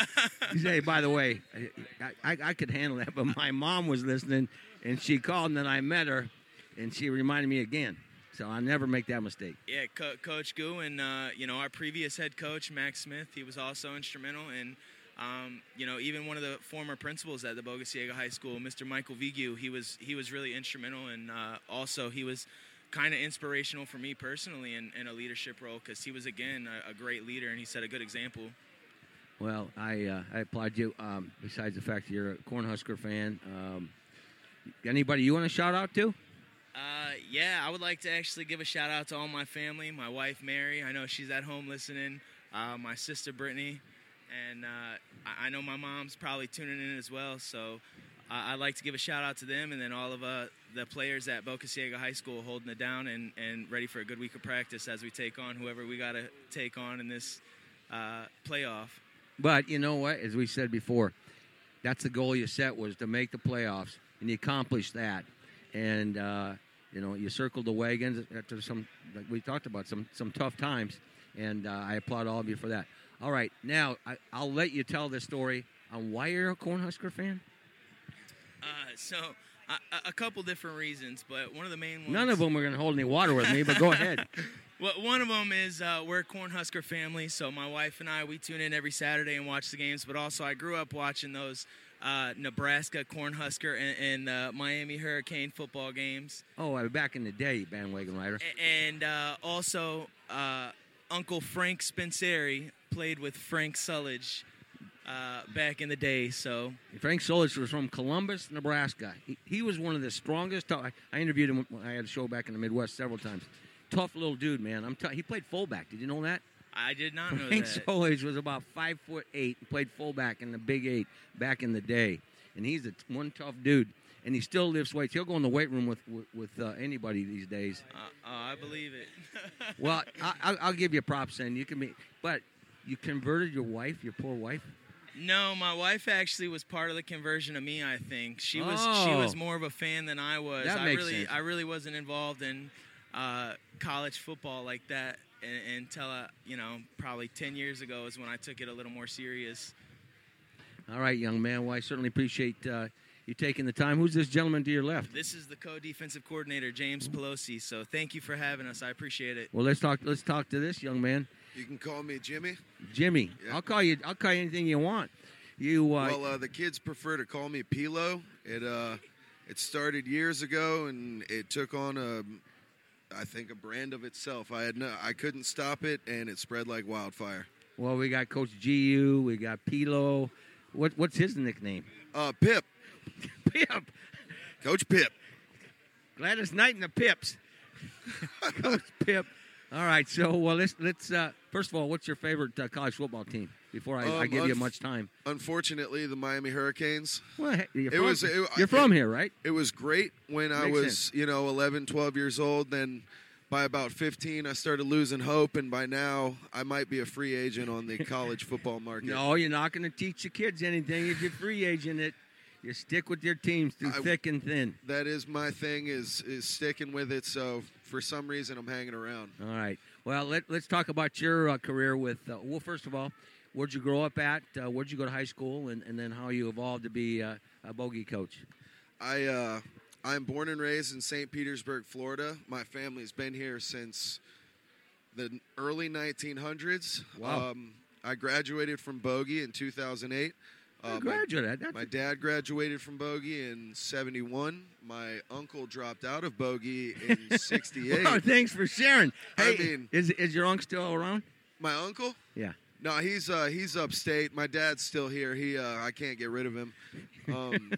He said, hey, by the way, I, I I could handle that, but my mom was listening, and she called, and then I met her, and she reminded me again. So I'll never make that mistake. Yeah, Co- Coach Gu and, uh, you know, our previous head coach, Max Smith, he was also instrumental. And, um, you know, even one of the former principals at the Bogue Ciega High School, Mister Michael Vigu, he was he was really instrumental. And uh, also he was kind of inspirational for me personally in, in a leadership role, because he was, again, a, a great leader, and he set a good example. Well, I uh, I applaud you, um, besides the fact that you're a Cornhusker fan. Um, anybody you want to shout out to? Uh, yeah, I would like to actually give a shout out to all my family. My wife, Mary, I know she's at home listening. Uh, my sister, Brittany. And uh, I, I know my mom's probably tuning in as well. So uh, I'd like to give a shout out to them, and then all of uh, the players at Bogue Ciega High School holding it down and, and ready for a good week of practice as we take on whoever we got to take on in this uh, playoff. But you know what? As we said before, That's the goal you set, was to make the playoffs, and you accomplished that. And uh, you know, you circled the wagons after some, like we talked about, some some tough times, and uh, I applaud all of you for that. All right, now I, I'll let you tell the story on why you're a Cornhusker fan. Uh, so, uh, a couple different reasons, but one of the main ones... None of them are going to hold any water with me, but go ahead. Well, one of them is uh, we're a Cornhusker family, so my wife and I, we tune in every Saturday and watch the games, but also I grew up watching those uh, Nebraska Cornhusker and, and uh, Miami Hurricane football games. Oh, back in the day, bandwagon rider. And uh, also, uh, Uncle Frank Spenceri played with Frank Sullage uh, back in the day. So Frank Sullage was from Columbus, Nebraska. He, he was one of the strongest. I, I interviewed him when I had a show back in the Midwest several times. Tough little dude, man. I'm t- he played fullback. Did you know that? I did not know Frank that. Sullage was about five foot eight and played fullback in the Big Eight back in the day. And he's a t- one tough dude. And he still lifts weights. He'll go in the weight room with with, with uh, anybody these days. Uh, uh, I believe it. Well, I, I'll, I'll give you props, and you can be. But you converted your wife, your poor wife. No, my wife actually was part of the conversion of me. I think she was Oh. she was more of a fan than I was. That I makes really sense. I really wasn't involved in uh, college football like that and, until uh, you know probably ten years ago is when I took it a little more serious. All right, young man. Well, I certainly appreciate uh, you taking the time. Who's this gentleman to your left? This is the co-defensive coordinator, James Pelosi. So thank you for having us. I appreciate it. Well, let's talk. Let's talk to this young man, You can call me Jimmy. Jimmy. Yeah. I'll call you. I'll call you anything you want. You. Uh, Well, uh, the kids prefer to call me Pilo. It uh, it started years ago, and it took on a, I think, a brand of itself. I had no, I couldn't stop it, and it spread like wildfire. well, we got Coach G U. We got Pilo. What What's his nickname? Uh, Pip, Pip. Coach Pip. Gladys Knight and the Pips. Coach Pip. All right. So, well, let's let's. Uh, first of all, what's your favorite uh, college football team? Before I, I Um, give you unf- much time. Unfortunately, the Miami Hurricanes. Well, hey, you're It from, was- it- you're from it- here, right? It was great when I Makes was, sense. you know, eleven, twelve years old. Then by about fifteen, I started losing hope, and by now, I might be a free agent on the college football market. No, you're not going to teach the kids anything if you're free agent. It. You stick with your teams through I- thick and thin. That is my thing, is is sticking with it. So for some reason, I'm hanging around. All right. Well, let, let's talk about your uh, career with. Uh, well, first of all, where'd you grow up at? Uh, where'd you go to high school, and, and then how you evolved to be uh, a bogey coach? I uh, I'm born and raised in Saint Petersburg, Florida. My family's been here since the early nineteen hundreds. Wow. Um, I graduated from Bogey in two thousand eight. Uh, my- Graduate. That's My dad graduated from Bogey in seventy-one. My uncle dropped out of Bogey in sixty-eight. Well, thanks for sharing. I Hey, mean- is is your uncle still around? My uncle? Yeah. No, he's uh, he's upstate. My dad's still here. He uh, I can't get rid of him. Um,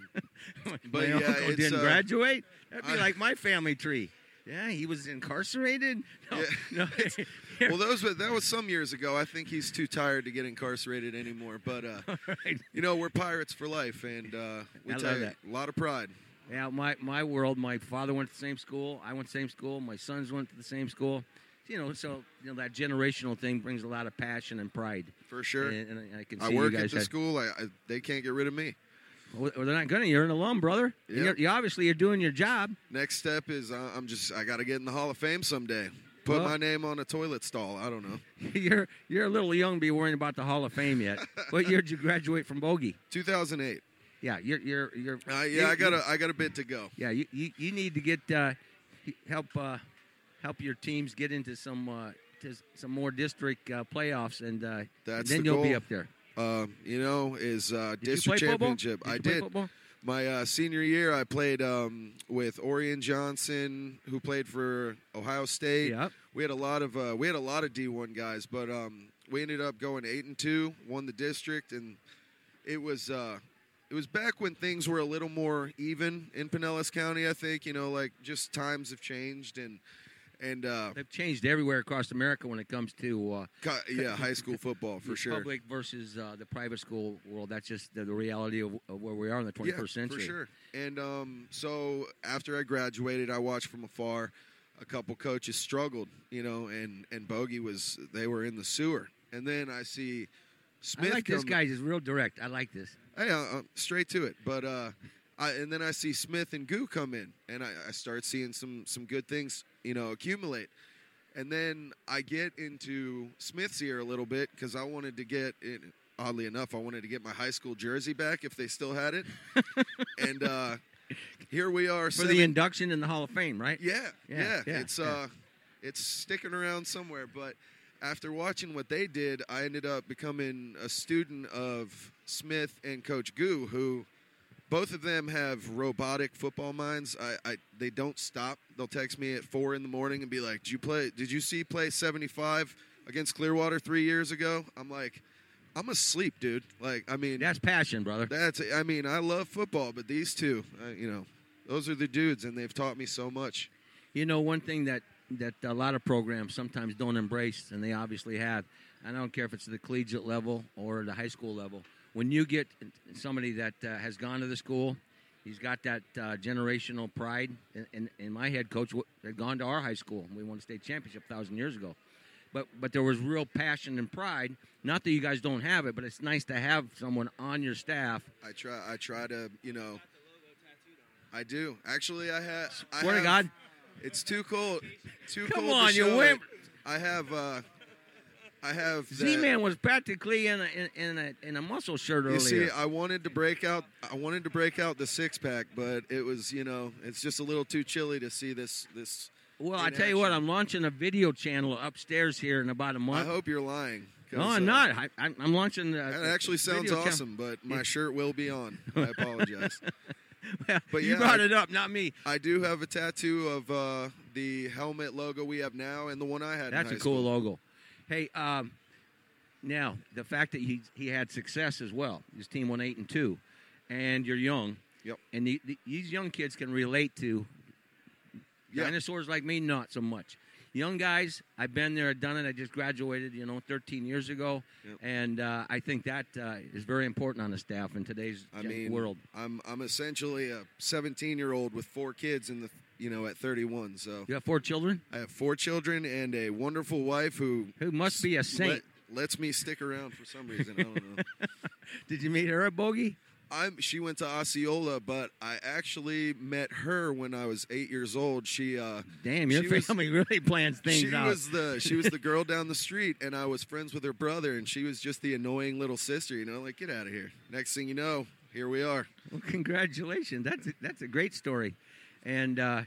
My but yeah, uncle it's, didn't uh, graduate. That'd be I- like my family tree. Yeah, he was incarcerated. No, Yeah. no. well, those were, that was some years ago. I think he's too tired to get incarcerated anymore. But uh, Right. you know, we're pirates for life, and uh, we I tell love you, that. a lot of pride. Yeah, my, my world, my father went to the same school. I went to the same school. My sons went to the same school. You know, so you know that generational thing brings a lot of passion and pride. For sure. And, and I can see I work you at guys the had- school. I, I, they can't get rid of me. Well, they're not going to. You're an alum, brother. And Yeah. You're, you obviously you're doing your job. Next step is uh, I'm just I got to get in the Hall of Fame someday. Put Well- my name on a toilet stall. I don't know. you're you're a little young to be worrying about the Hall of Fame yet. What year did you graduate from Bogey? two thousand eight. Yeah, you're you're you're. Uh, you- yeah, I got you- a I got a bit to go. Yeah, you, you, you need to get uh, help uh, help your teams get into some uh, to some more district uh, playoffs, and uh, That's then the you'll be goal. up there. Uh, you know, is uh, Did you district play football? championship. Did you I play did. football? My uh, senior year, I played um, with Orion Johnson, who played for Ohio State. Yep. We had a lot of uh, we had a lot of D one guys, but um, we ended up going eight and two, won the district, and it was uh, it was back when things were a little more even in Pinellas County. I think you know, like just times have changed, and and uh, They've changed everywhere across America when it comes to uh, co- yeah, high school football for the sure. public versus uh, the private school world. That's just the, the reality of, of where we are in the twenty-first yeah, century. for sure. And um, so after I graduated, I watched from afar. A couple coaches struggled, you know, and and Bogey was they were in the sewer. And then I see Smith I like this come- guy. He's real direct. I like this. Hey, uh, uh, straight to it. But uh, I, and then I see Smith and Goo come in, and I, I start seeing some some good things, you know, accumulate. And then I get into Smith's ear a little bit because I wanted to get it. Oddly enough, I wanted to get my high school jersey back if they still had it. and uh, here we are For seven- the induction in the Hall of Fame, right? Yeah, Yeah, yeah. yeah, it's yeah. uh, it's sticking around somewhere. But after watching what they did, I ended up becoming a student of Smith and Coach Goo, who both of them have robotic football minds. I, I they don't stop. They'll text me at four in the morning and be like, "Did you play? Did you see play seventy-five against Clearwater three years ago?" I'm like, "I'm asleep, dude." Like, I mean, That's passion, brother. that's. I mean, I love football, but these two, uh, you know, those are the dudes, and they've taught me so much. You know, one thing that, that a lot of programs sometimes don't embrace, and they obviously have, I don't care if it's the collegiate level or the high school level, when you get somebody that uh, has gone to the school, he's got that uh, generational pride. And, and, and my head coach w- had gone to our high school. We won a state championship a thousand years ago. But but there was real passion and pride. Not that you guys don't have it, but it's nice to have someone on your staff. I try. I try to, you know. I do. Actually, I have. I Swear to have- God. It's too cold. Too Come cold. on, to you show wimp. it. I have. Uh, I have. the- Z-Man was practically in a, in, in a in a muscle shirt earlier. You see, I wanted to break out. I wanted to break out the six pack, but it was, you know, it's just a little too chilly to see this. This. well, I in tell you what, action. I'm launching a video channel upstairs here in about a I month. hope you're lying. 'cause, No, I'm uh, not. I, I'm I'm launching. Uh, That actually sounds video channel. awesome, but my shirt will be on. I apologize. Well, But you yeah, brought I- it up, not me. I do have a tattoo of uh, the helmet logo we have now and the one I had. That's in a high cool school. logo. Hey, um, now the fact that he he had success as well. His team won eight and two, and you're young. Yep. And the, the, these young kids can relate to Yeah. dinosaurs like me, not so much. Young guys, I've been there, I've done it. I just graduated, you know, thirteen years ago, Yep. and uh, I think that uh, is very important on the staff in today's I gen- mean, world. I'm I'm essentially a seventeen-year-old with four kids in the you know at thirty-one. So You have four children, I have four children and a wonderful wife who who must be a saint. let- lets me stick around for some reason. I don't know. Did you meet her at Bogey? I'm she went to Osceola, but I actually met her when I was eight years old. She uh, Damn, your she was- family really plans things she out. was the she was the girl down the street, and I was friends with her brother, and she was just the annoying little sister. You know, like get out of here. Next thing you know, here we are. Well, congratulations. That's a, that's a great story. And uh,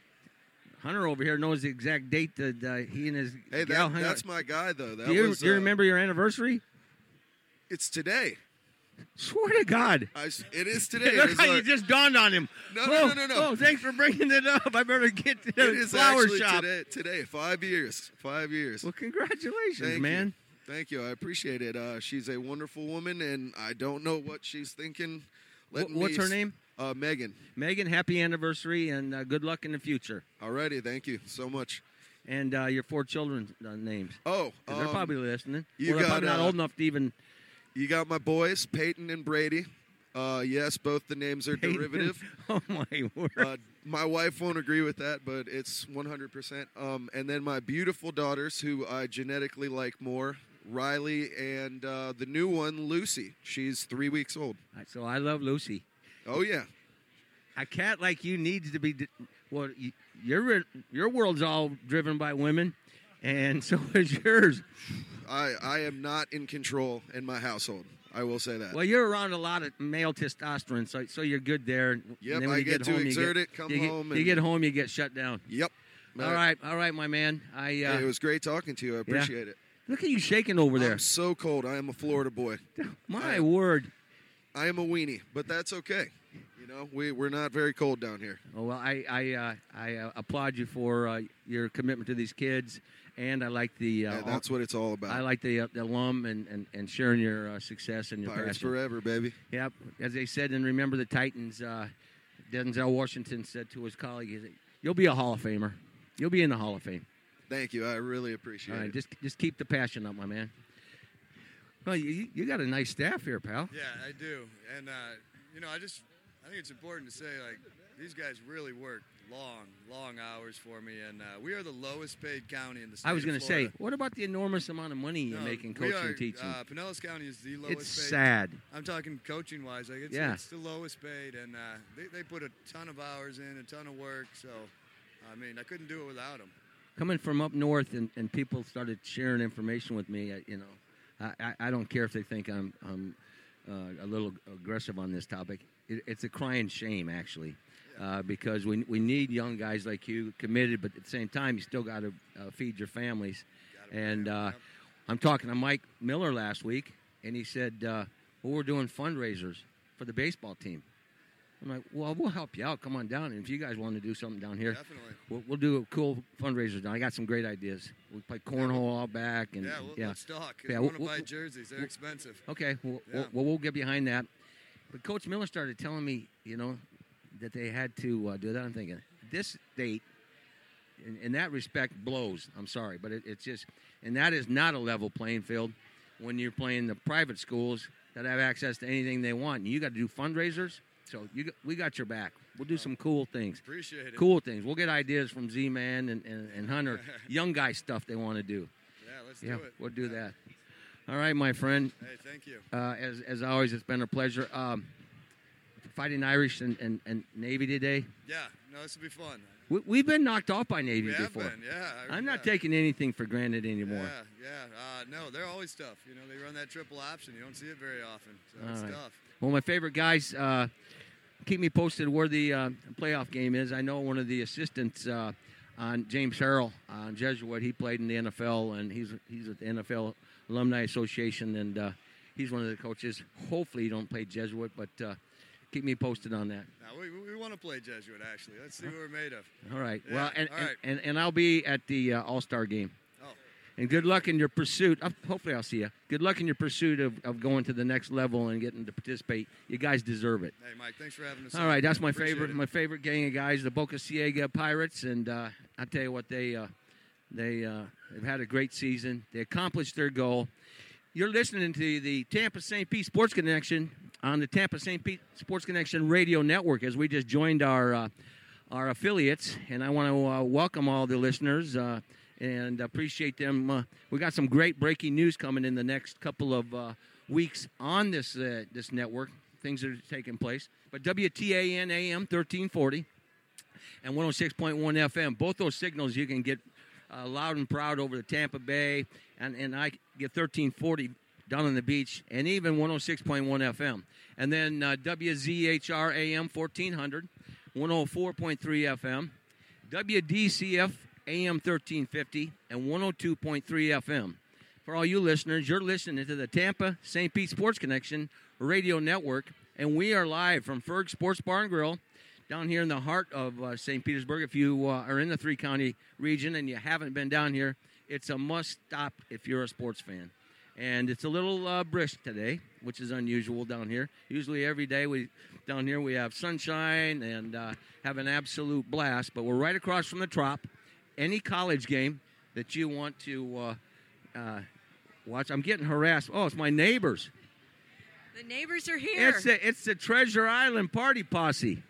Hunter over here knows the exact date that uh, he and his Hey, gal that, hung that's out. my guy though. That Do you, was. do you uh, remember your anniversary? It's today. Swear to God. I s it is today. Look It is how you our- just dawned on him. No, oh, no, no, no, no. Oh, thanks for bringing it up. I better get to the it is flower actually shop. today. Today, five years. Five years. Well, congratulations, Thank man. You. Thank you. I appreciate it. Uh, she's a wonderful woman, and I don't know what she's thinking. Wh- letting What's me her s- name? Uh, Megan. Megan, happy anniversary and uh, good luck in the future. Alrighty, thank you so much. And uh, your four children's uh, names. Oh, 'Cause they're um, probably listening. you well, they're got, probably not uh, old enough to even. You got my boys, Peyton and Brady. Uh, yes, both the names are derivative. Oh, my word. Uh, my wife won't agree with that, but it's one hundred percent. Um, and then my beautiful daughters, who I genetically like more, Riley and uh, the new one, Lucy. She's three weeks old. So I love Lucy. Oh, yeah. A cat like you needs to be. Well, you, your your world's all driven by women, and so is yours. I, I am not in control in my household. I will say that. Well, you're around a lot of male testosterone, so so you're good there. And Yep, then when I you get to home, you exert get- it, come you get- home You and- get home, you get shut down. Yep. All right, all right, my man. I uh, Hey, it was great talking to you. I appreciate it. look at you shaking over there. I'm so cold. I am a Florida boy. My I- word. I am a weenie, but that's okay. You know, we, we're not very cold down here. Oh, well, I I uh, I uh, applaud you for uh, your commitment to these kids, and I like the. Uh, Yeah, that's what it's all about. I like the, uh, the alum and, and, and sharing your uh, success and your Pirates passion. forever, baby. Yep. As they said, and remember the Titans, uh, Denzel Washington said to his colleague, he said, you'll be a Hall of Famer. You'll be in the Hall of Fame. Thank you. I really appreciate All right, it. just just keep the passion up, my man. Well, you, you got a nice staff here, pal. Yeah, I do. And, uh, you know, I just, I think it's important to say, like, these guys really work long, long hours for me, and uh, we are the lowest paid county in the state I was going to say, what about the enormous amount of money you're no, making we coaching are, and teaching? Uh, Pinellas County is the lowest It's paid. sad. I'm talking coaching wise. Like it's, Yeah. it's the lowest paid, and uh, they, they put a ton of hours in, a ton of work. So, I mean, I couldn't do it without them. Coming from up north, and, and people started sharing information with me, I, you know, I, I, I don't care if they think I'm, I'm uh, a little aggressive on this topic. It, it's a crying shame, actually. Uh, because we we need young guys like you committed, but at the same time, you still got to uh, feed your families. And uh, I'm talking to Mike Miller last week, and he said, uh, well, we're doing fundraisers for the baseball team. I'm like, well, we'll help you out. Come on down. And if you guys want to do something down here, Definitely. we'll, we'll do a cool fundraiser down. I got some great ideas. We'll play cornhole out back. And, Yeah, we'll, yeah. let's talk. Yeah, I we'll- want to we'll- buy jerseys. They're expensive. Okay, well, Yeah. well, we'll get behind that. But Coach Miller started telling me, you know, that they had to uh, do that. I'm thinking, this state, in, in that respect, blows. I'm sorry, but it, it's just, and that is not a level playing field when you're playing the private schools that have access to anything they want. And you got to do fundraisers. So you got, we got your back. We'll do some cool things. Appreciate it. Cool things. We'll get ideas from Z-Man and, and, and Hunter, young guy stuff they want to do. Yeah, let's Yeah, do it. we'll do that. All right, my friend. Hey, thank you. Uh, as as always, it's been a pleasure. Um, fighting Irish and, and, and Navy today. Yeah, no, this will be fun. We, we've been knocked off by Navy We have before. been, yeah. I- I'm not yeah. taking anything for granted anymore. Yeah, yeah. Uh, no, they're always tough. You know, they run that triple option. You don't see it very often, so All it's right. tough. Well, my favorite guys, uh, keep me posted where the uh, playoff game is. I know one of the assistants uh, on James Harrell on Jesuit. He played in the N F L, and he's he's at the N F L Alumni Association, and uh, he's one of the coaches. Hopefully, you don't play Jesuit, but uh, keep me posted on that. Now, we, we want to play Jesuit, actually. Let's see what we're made of. All right. Yeah, Well, and, all right. and, and, and I'll be at the uh, All-Star game. Oh. And good luck in your pursuit. Uh, hopefully, I'll see you. Good luck in your pursuit of, of going to the next level and getting to participate. You guys deserve it. Hey, Mike, thanks for having us All on. right, that's my Appreciate favorite. it. My favorite gang of guys, the Boca Ciega Pirates, and uh, I tell you what, they uh, they uh, they've had a great season. They accomplished their goal. You're listening to the Tampa Saint Pete Sports Connection on the Tampa Saint Pete Sports Connection Radio Network. As we just joined our uh, our affiliates, and I want to uh, welcome all the listeners uh, and appreciate them. Uh, we got some great breaking news coming in the next couple of uh, weeks on this uh, this network. Things that are taking place. But W T A N A M thirteen forty and one oh six point one F M. Both those signals you can get uh, loud and proud over the Tampa Bay, and, and I get thirteen forty down on the beach, and even one oh six point one F M. And then uh, W Z H R A M fourteen hundred, one oh four point three F M, W D C F A M thirteen fifty, and one oh two point three F M. For all you listeners, you're listening to the Tampa Saint Pete Sports Connection Radio Network, and we are live from Ferg Sports Bar and Grill down here in the heart of uh, Saint Petersburg. If you uh, are in the three-county region and you haven't been down here, it's a must-stop if you're a sports fan. And it's a little uh, brisk today, which is unusual down here. Usually every day we down here we have sunshine and uh, have an absolute blast, but we're right across from the Trop. Any college game that you want to uh, uh, watch. I'm getting harassed. Oh, it's my neighbors. The neighbors are here. It's the, it's the Treasure Island Party Posse.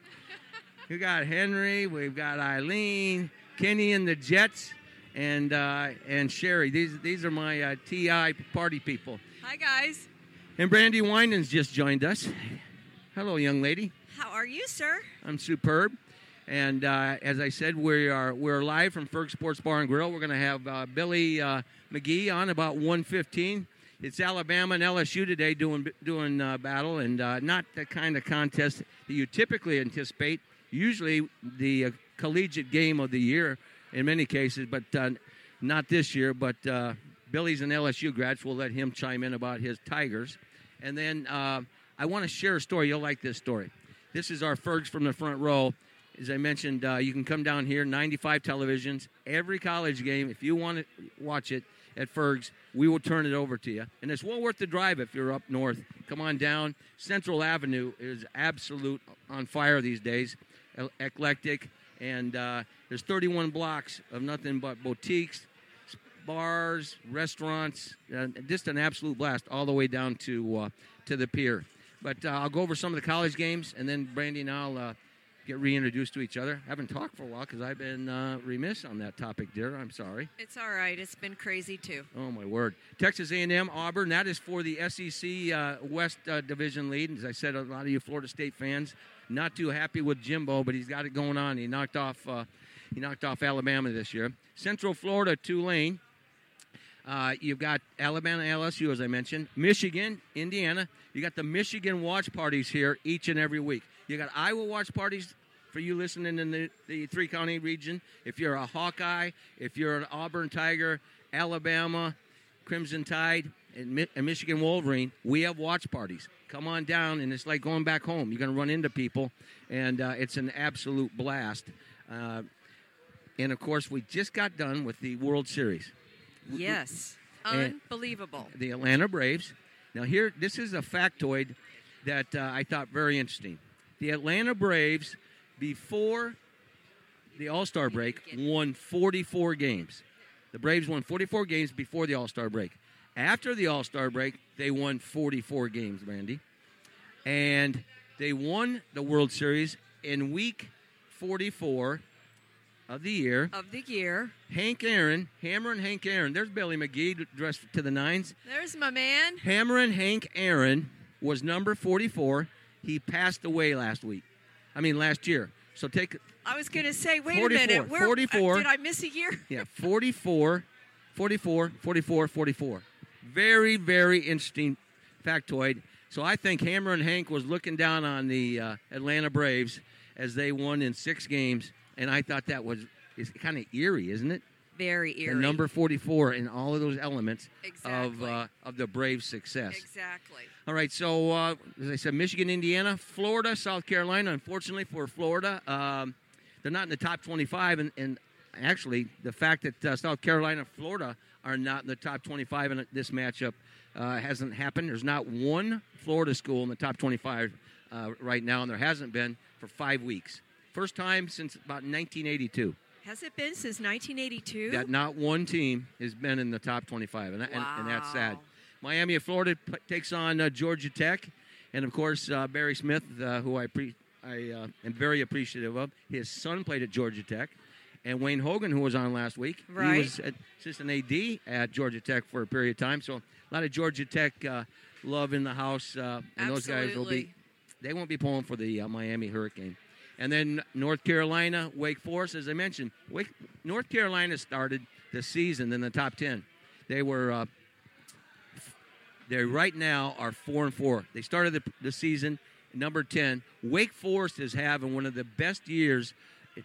We got Henry, we've got Eileen, Kenny and the Jets, and uh, and Sherry. These these are my uh, T I party people. Hi, guys. And Brandy Winans just joined us. Hello, young lady. How are you, sir? I'm superb. And uh, as I said, we are we're live from Ferg Sports Bar and Grill. We're going to have uh, Billy uh, McGee on about one fifteen. It's Alabama and L S U today doing doing uh, battle, and uh, not the kind of contest that you typically anticipate. Usually the uh, collegiate game of the year in many cases, but uh, not this year. But uh, Billy's an L S U grad, so we'll let him chime in about his Tigers. And then uh, I want to share a story. You'll like this story. This is our Fergs from the front row. As I mentioned, uh, you can come down here, ninety-five televisions, every college game. If you want to watch it at Fergs, we will turn it over to you. And it's well worth the drive if you're up north. Come on down. Central Avenue is absolute on fire these days, eclectic. And uh, there's thirty-one blocks of nothing but boutiques, bars, restaurants, uh, just an absolute blast all the way down to uh, to the pier. But uh, I'll go over some of the college games, and then Brandy and I'll uh, get reintroduced to each other. Haven't talked for a while because I've been uh, remiss on that topic, dear. I'm sorry. It's all right. It's been crazy, too. Oh, my word. Texas A and M, Auburn, that is for the S E C uh, West uh, Division lead. As I said, a lot of you Florida State fans not too happy with Jimbo, but he's got it going on. He knocked off uh, he knocked off Alabama this year. Central Florida, Tulane. Uh, you've got Alabama, L S U, as I mentioned. Michigan, Indiana. You got the Michigan watch parties here each and every week. You got Iowa watch parties for you listening in the, the three-county region. If you're a Hawkeye, if you're an Auburn Tiger, Alabama, Crimson Tide, and, Mi- and Michigan Wolverine, we have watch parties. Come on down, and it's like going back home. You're going to run into people, and uh, it's an absolute blast. Uh, and, of course, we just got done with the World Series. Yes. And Unbelievable. The Atlanta Braves. Now, here, this is a factoid that uh, I thought very interesting. The Atlanta Braves, before the All-Star break, won forty-four games. The Braves won forty-four games before the All-Star break. After the All-Star break, they won forty-four games, Randy. And they won the World Series in week forty-four of the year. Of the year. Hank Aaron, Hammer and Hank Aaron. There's Billy McGee dressed to the nines. There's my man. Hammer and Hank Aaron was number forty-four. He passed away last week. I mean, last year. So take I was going to say, wait forty-four, a minute. Where, forty-four. Uh, did I miss a year? Yeah, forty-four, forty-four, forty-four, forty-four. Very, very interesting factoid. So I think Hammer and Hank was looking down on the uh, Atlanta Braves as they won in six games, and I thought that was is kind of eerie, isn't it? Very eerie. The number forty-four in all of those elements exactly. of uh, of the Braves' success. Exactly. All right, so uh, as I said, Michigan, Indiana, Florida, South Carolina. Unfortunately for Florida, um, they're not in the top twenty-five, and, and actually the fact that uh, South Carolina, Florida are not in the top twenty-five in this matchup uh, hasn't happened. There's not one Florida school in the top twenty-five uh, right now, and there hasn't been for five weeks. First time since about nineteen eighty-two. Has it been since nineteen eighty-two? That not one team has been in the top twenty-five, and, that, wow. and, and that's sad. Miami of Florida p- takes on uh, Georgia Tech, and of course uh, Barry Smith, uh, who I pre- I uh, am very appreciative of. His son played at Georgia Tech, and Wayne Hogan, who was on last week, right. he was assistant A D at Georgia Tech for a period of time. So a lot of Georgia Tech uh, love in the house, uh, and Absolutely. those guys will be they won't be pulling for the uh, Miami Hurricane. And then North Carolina, Wake Forest, as I mentioned, Wake, North Carolina started the season in the top ten. They were, uh, they right now are four and four. They started the, the season number ten. Wake Forest is having one of the best years. It,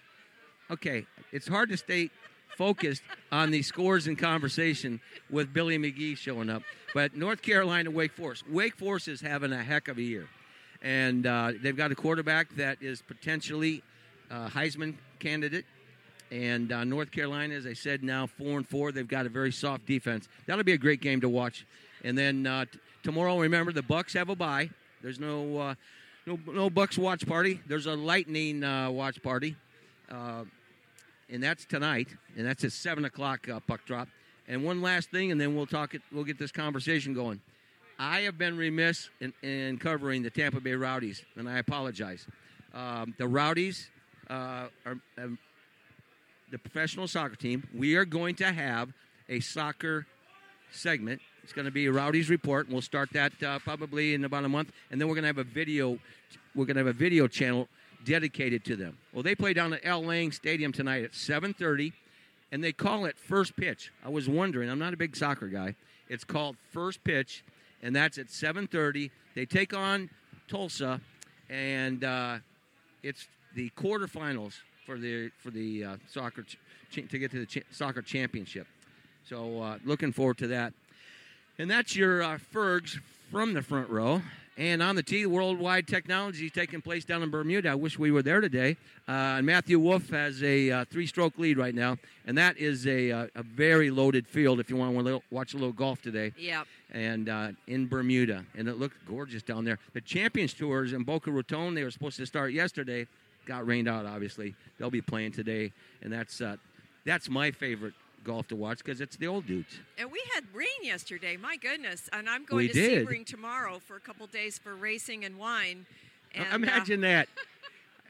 okay, it's hard to stay focused on the scores and conversation with Billy McGee showing up. But North Carolina, Wake Forest. Wake Forest is having a heck of a year. And uh, they've got a quarterback that is potentially a Heisman candidate. And uh, North Carolina, as I said, now four and four. They've got a very soft defense. That'll be a great game to watch. And then uh, t- tomorrow, remember, the Bucks have a bye. There's no uh, no no Bucks watch party. There's a Lightning uh, watch party, uh, and that's tonight. And that's at seven o'clock uh, puck drop. And one last thing, and then we'll talk. It, we'll get this conversation going. I have been remiss in, in covering the Tampa Bay Rowdies, and I apologize. Um, the Rowdies uh, are um, the professional soccer team. We are going to have a soccer segment. It's going to be a Rowdies Report, and we'll start that uh, probably in about a month. And then we're going to have a video. We're going to have a video channel dedicated to them. Well, they play down at L. Lang Stadium tonight at seven thirty, and they call it First Pitch. I was wondering. I'm not a big soccer guy. It's called First Pitch. And that's at seven thirty. They take on Tulsa, and uh, it's the quarterfinals for the for the uh, soccer ch- to get to the ch- soccer championship. So uh, looking forward to that. And that's your uh, Fergs from the front row. And on the tee, Worldwide Technology taking place down in Bermuda. I wish we were there today. Uh, and Matthew Wolf has a uh, three-stroke lead right now. And that is a, uh, a very loaded field if you want to watch a little golf today. Yep. And uh, in Bermuda. And it looked gorgeous down there. The Champions Tours in Boca Raton, they were supposed to start yesterday. Got rained out, obviously. They'll be playing today. And that's uh, that's my favorite golf to watch because it's the old dudes. And we had rain yesterday, my goodness. And I'm going We to did. Sebring tomorrow for a couple days for racing and wine. And, Imagine uh, that.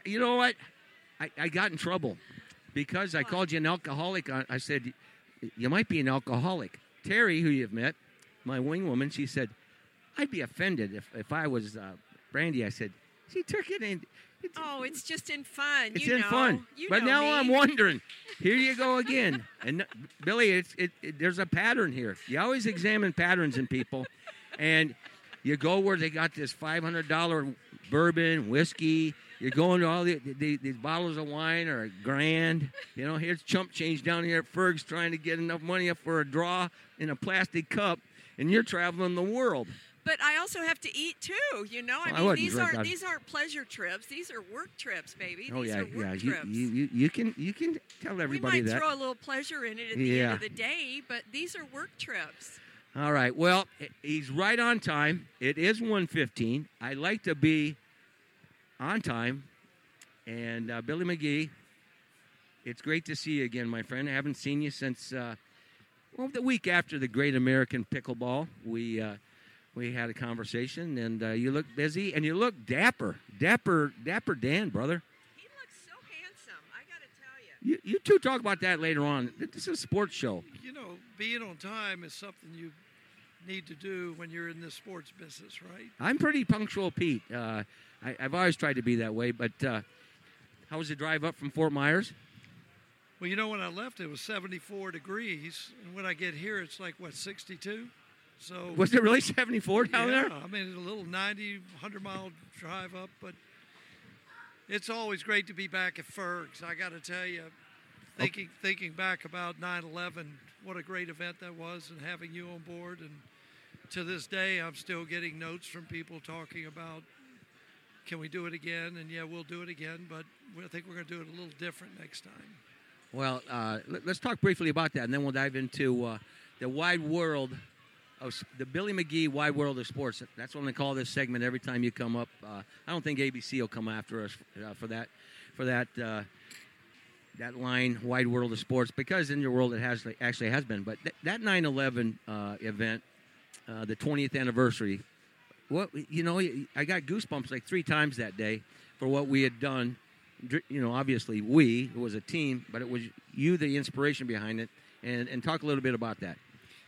you know what? I, I got in trouble because I called you an alcoholic. I, I said, you might be an alcoholic. Terry, who you've met, my wing woman, she said, I'd be offended if, if I was uh, Brandy. I said, she took it in. It's, Oh, it's just in fun. it's you in know. fun. You But know now me. I'm wondering. Here you go again. And uh, Billy, it's, it, it, there's a pattern here. You always examine patterns in people. And you go where they got this five hundred dollars bourbon, whiskey. You go into all the, the, these bottles of wine are a grand. You know, here's chump change down here at Ferg's trying to get enough money up for a draw in a plastic cup. And you're traveling the world. But I also have to eat too. You know, I Well, I mean, wouldn't these drink aren't out- these aren't pleasure trips. These are work trips, baby. Oh these yeah, are work yeah. You, trips. you, you, you can you can tell we everybody might that. throw a little pleasure in it at the Yeah. end of the day, but these are work trips. All right. Well, he's right on time. It is one fifteen. I like to be on time. And uh, Billy McGee, it's great to see you again, my friend. I haven't seen you since uh, well the week after the Great American Pickleball. We uh, we had a conversation, and uh, you look busy, and you look dapper, dapper, dapper Dan, brother. He looks so handsome. I got to tell you. You you two talk about that later on. This is a sports show. You know, being on time is something you need to do when you're in this sports business, right? I'm pretty punctual, Pete. Uh, I, I've always tried to be that way, but. Uh, How was the drive up from Fort Myers? Well, you know, when I left, it was seventy-four degrees, and when I get here, it's like, what, sixty-two? So Was it really seventy-four down yeah, there? I mean, it's a little ninety, one hundred mile drive up, but it's always great to be back at Ferg's. I got to tell you, thinking thinking back about nine eleven, what a great event that was, and having you on board. And to this day, I'm still getting notes from people talking about, can we do it again? And yeah, we'll do it again, but I think we're going to do it a little different next time. Well, uh, let, let's talk briefly about that, and then we'll dive into uh, the wide world of s- the Billy McGee wide world of sports. That's what I'm going to call this segment every time you come up. Uh, I don't think A B C will come after us uh, for that, for that, uh, that line, wide world of sports, because in your world it has actually has been. But th- that nine eleven uh, event, uh, the twentieth anniversary. What you know, I got goosebumps like three times that day for what we had done. You know, obviously we, it was a team, but it was you, the inspiration behind it, and, and talk a little bit about that.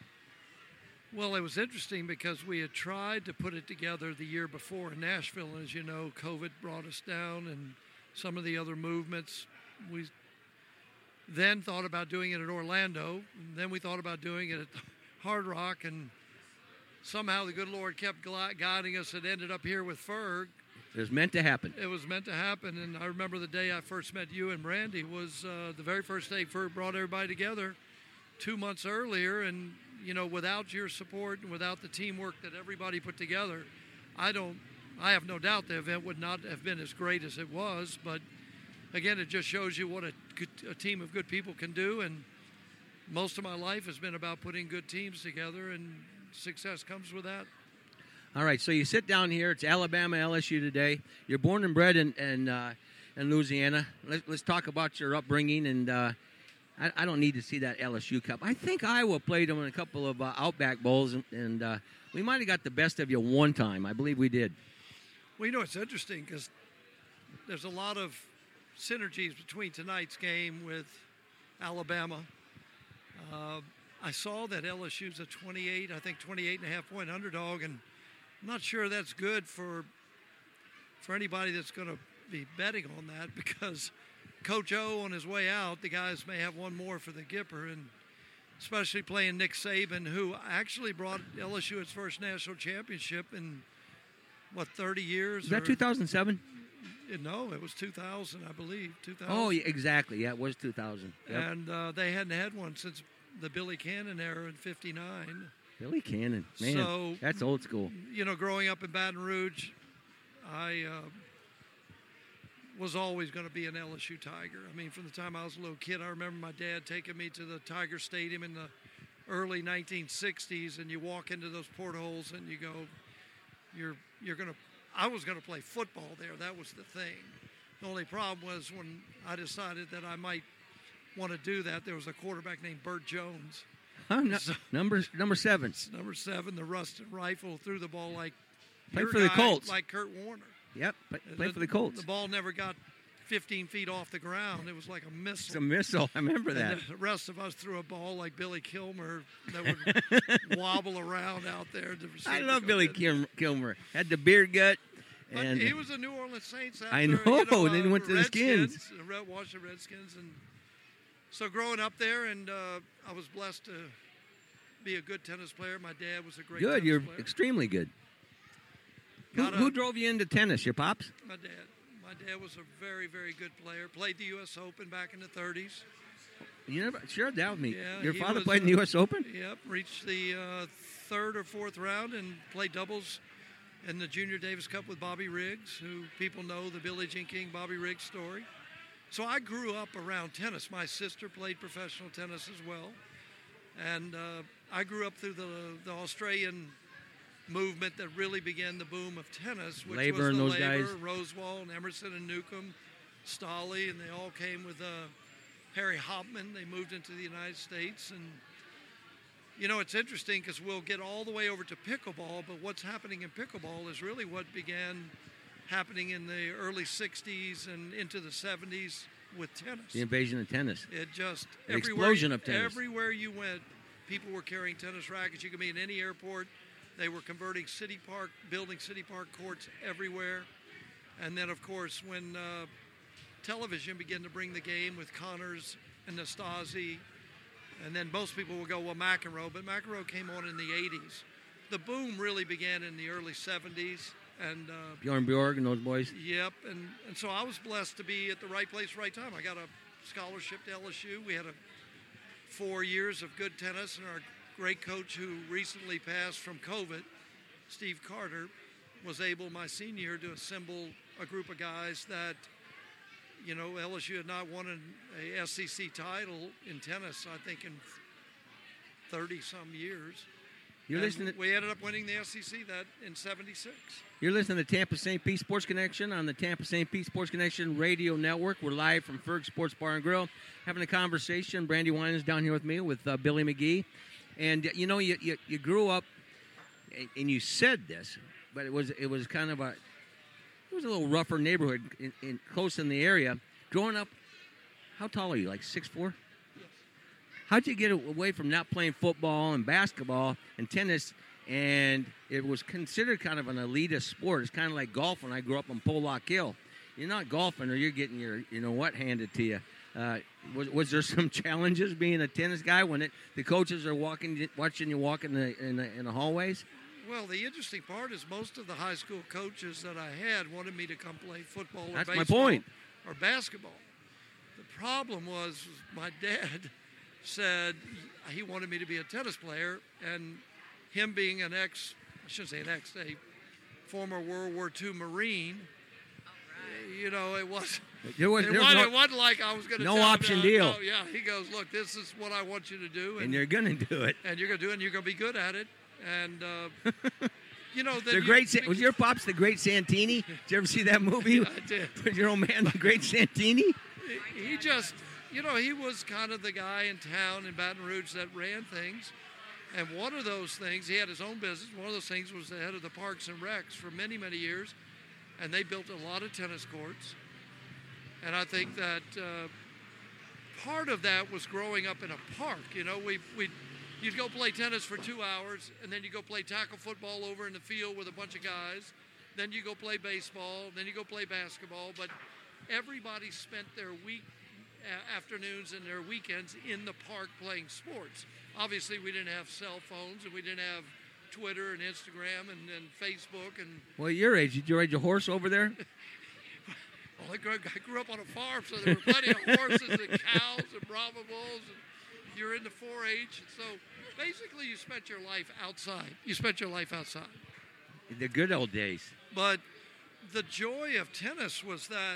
Well, it was interesting because we had tried to put it together the year before in Nashville, and as you know, COVID brought us down, and some of the other movements. We then thought about doing it in Orlando, and then we thought about doing it at Hard Rock, and somehow the good Lord kept gui- guiding us and ended up here with Ferg. It was meant to happen. It was meant to happen, and I remember the day I first met you and Brandy was uh, the very first day Ferg brought everybody together two months earlier, and, you know, without your support and without the teamwork that everybody put together, I don't, I have no doubt the event would not have been as great as it was, but again, it just shows you what a, good, a team of good people can do, and most of my life has been about putting good teams together, and success comes with that. All right, so you sit down here. It's Alabama L S U today. You're born and bred in in, uh, in Louisiana. Let's, let's talk about your upbringing. And uh, I, I don't need to see that L S U Cup. I think Iowa played them in a couple of uh, Outback Bowls, and, and uh, we might have got the best of you one time. I believe we did. Well, you know, it's interesting because there's a lot of synergies between tonight's game with Alabama. Uh, I saw that L S U's a twenty-eight, I think twenty-eight and a half point underdog, and I'm not sure that's good for for anybody that's going to be betting on that because Coach O on his way out, the guys may have one more for the Gipper, and especially playing Nick Saban, who actually brought L S U its first national championship in, what, thirty years? Is that or- two thousand seven? No, it was two thousand, I believe. two thousand. Oh, yeah, exactly. Yeah, it was two thousand. Yep. And uh, they hadn't had one since the Billy Cannon era in fifty-nine. Billy Cannon. Man, So- that's old school. You know, growing up in Baton Rouge, I uh, was always going to be an L S U Tiger. I mean, from the time I was a little kid, I remember my dad taking me to the Tiger Stadium in the early nineteen sixties, and you walk into those portholes and you go, you're you're going to, I was going to play football there. That was the thing. The only problem was when I decided that I might want to do that, there was a quarterback named Burt Jones. Huh, no, So- number number seven. Number seven, the rusted rifle, threw the ball like Played your for the guy, Colts. like Kurt Warner. Yep, play, play for the Colts. The ball never got fifteen feet off the ground. It was like a missile. It's a missile. I remember And that. the rest of us threw a ball like Billy Kilmer that would wobble around out there. To I receive love the Billy good. Kilmer. Kilmer. Had the beard gut. But And he was a New Orleans Saints. After, I know, You know and then he uh, went to the Skins. Redskins, the Red Washington Redskins, and so growing up there, and uh, I was blessed to be a good tennis player. My dad was a great good. tennis You're player. extremely good. Who, Got a- who drove you into tennis? Your pops? My dad. My dad was a very, very good player. Played the U S Open back in the thirties. You never shared that with me. Yeah, Your he father was, played in the uh, U S Open? Yep, reached the uh, third or fourth round and played doubles in the Junior Davis Cup with Bobby Riggs, who people know the Billie Jean King, Bobby Riggs story. So I grew up around tennis. My sister played professional tennis as well. And uh, I grew up through the, the Australian movement that really began the boom of tennis, which Laver was and the those Laver, guys. Rosewall, and Emerson and Newcomb, Stolle, and they all came with uh, Harry Hopman. They moved into the United States. And, you know, it's interesting because we'll get all the way over to pickleball, but what's happening in pickleball is really what began happening in the early sixties and into the seventies with tennis. The invasion of tennis. It just An everywhere, explosion of tennis. Everywhere you went, people were carrying tennis rackets. You could be in any airport. They were converting City Park, building City Park courts everywhere. And then, of course, when uh, television began to bring the game with Connors and Nastasi, and then most people will go, well, McEnroe, but McEnroe came on in the eighties. The boom really began in the early seventies. And uh, Bjorn Bjorg and those boys. Yep, and, and so I was blessed to be at the right place, right time. I got a scholarship to L S U. We had a four years of good tennis, and our great coach who recently passed from COVID, Steve Carter, was able my senior year to assemble a group of guys that, you know, L S U had not won an a S E C title in tennis, I think, in thirty-some years. You're And listening to- we ended up winning the S E C that in seventy-six. You're listening to Tampa Saint Pete Sports Connection on the Tampa Saint Pete Sports Connection Radio Network. We're live from Ferg Sports Bar and Grill, having a conversation. Brandy Wine is down here with me with uh, Billy McGee, and uh, you know you, you you grew up, and, and you said this, but it was it was kind of a it was a little rougher neighborhood in, in close in the area. Growing up, how tall are you? Like six four? How'd you get away from not playing football and basketball and tennis? And it was considered kind of an elitist sport. It's kind of like golf when I grew up on Pollock Hill. You're not golfing or you're getting your, you know what, handed to you. Uh, was, was there some challenges being a tennis guy when it, the coaches are walking, watching you walk in the, in the, in the hallways? Well, the interesting part is most of the high school coaches that I had wanted me to come play football or That's my baseball point. or basketball. The problem was my dad said he wanted me to be a tennis player, and him being an ex, I shouldn't say an ex, a former World War Two Marine, you know, it wasn't, There was, it, there was wasn't no, it wasn't like I was going to no tell him, option uh, deal. no, yeah, he goes, look, this is what I want you to do. and you're going to do it. and you're going to do it, and you're going to be good at it. And, uh, you know, then The you- great Sa- was your pops the Great Santini? Did you ever see that movie? Yeah, I did. With your old man, the Great Santini? He just, you know, he was kind of the guy in town in Baton Rouge that ran things. And one of those things, he had his own business. One of those things was the head of the Parks and Recs for many, many years. And they built a lot of tennis courts. And I think that uh, part of that was growing up in a park. You know, we we you'd go play tennis for two hours, and then you go play tackle football over in the field with a bunch of guys. Then you go play baseball. Then you go play basketball. But everybody spent their week a- afternoons and their weekends in the park playing sports. Obviously, we didn't have cell phones, and we didn't have Twitter and Instagram and, and Facebook. And Well, your age, did you ride your horse over there? well, I grew, I grew up on a farm, so there were plenty of horses and cows and Brahma bulls. And you're into four H. So basically, you spent your life outside. You spent your life outside. The good old days. But the joy of tennis was that,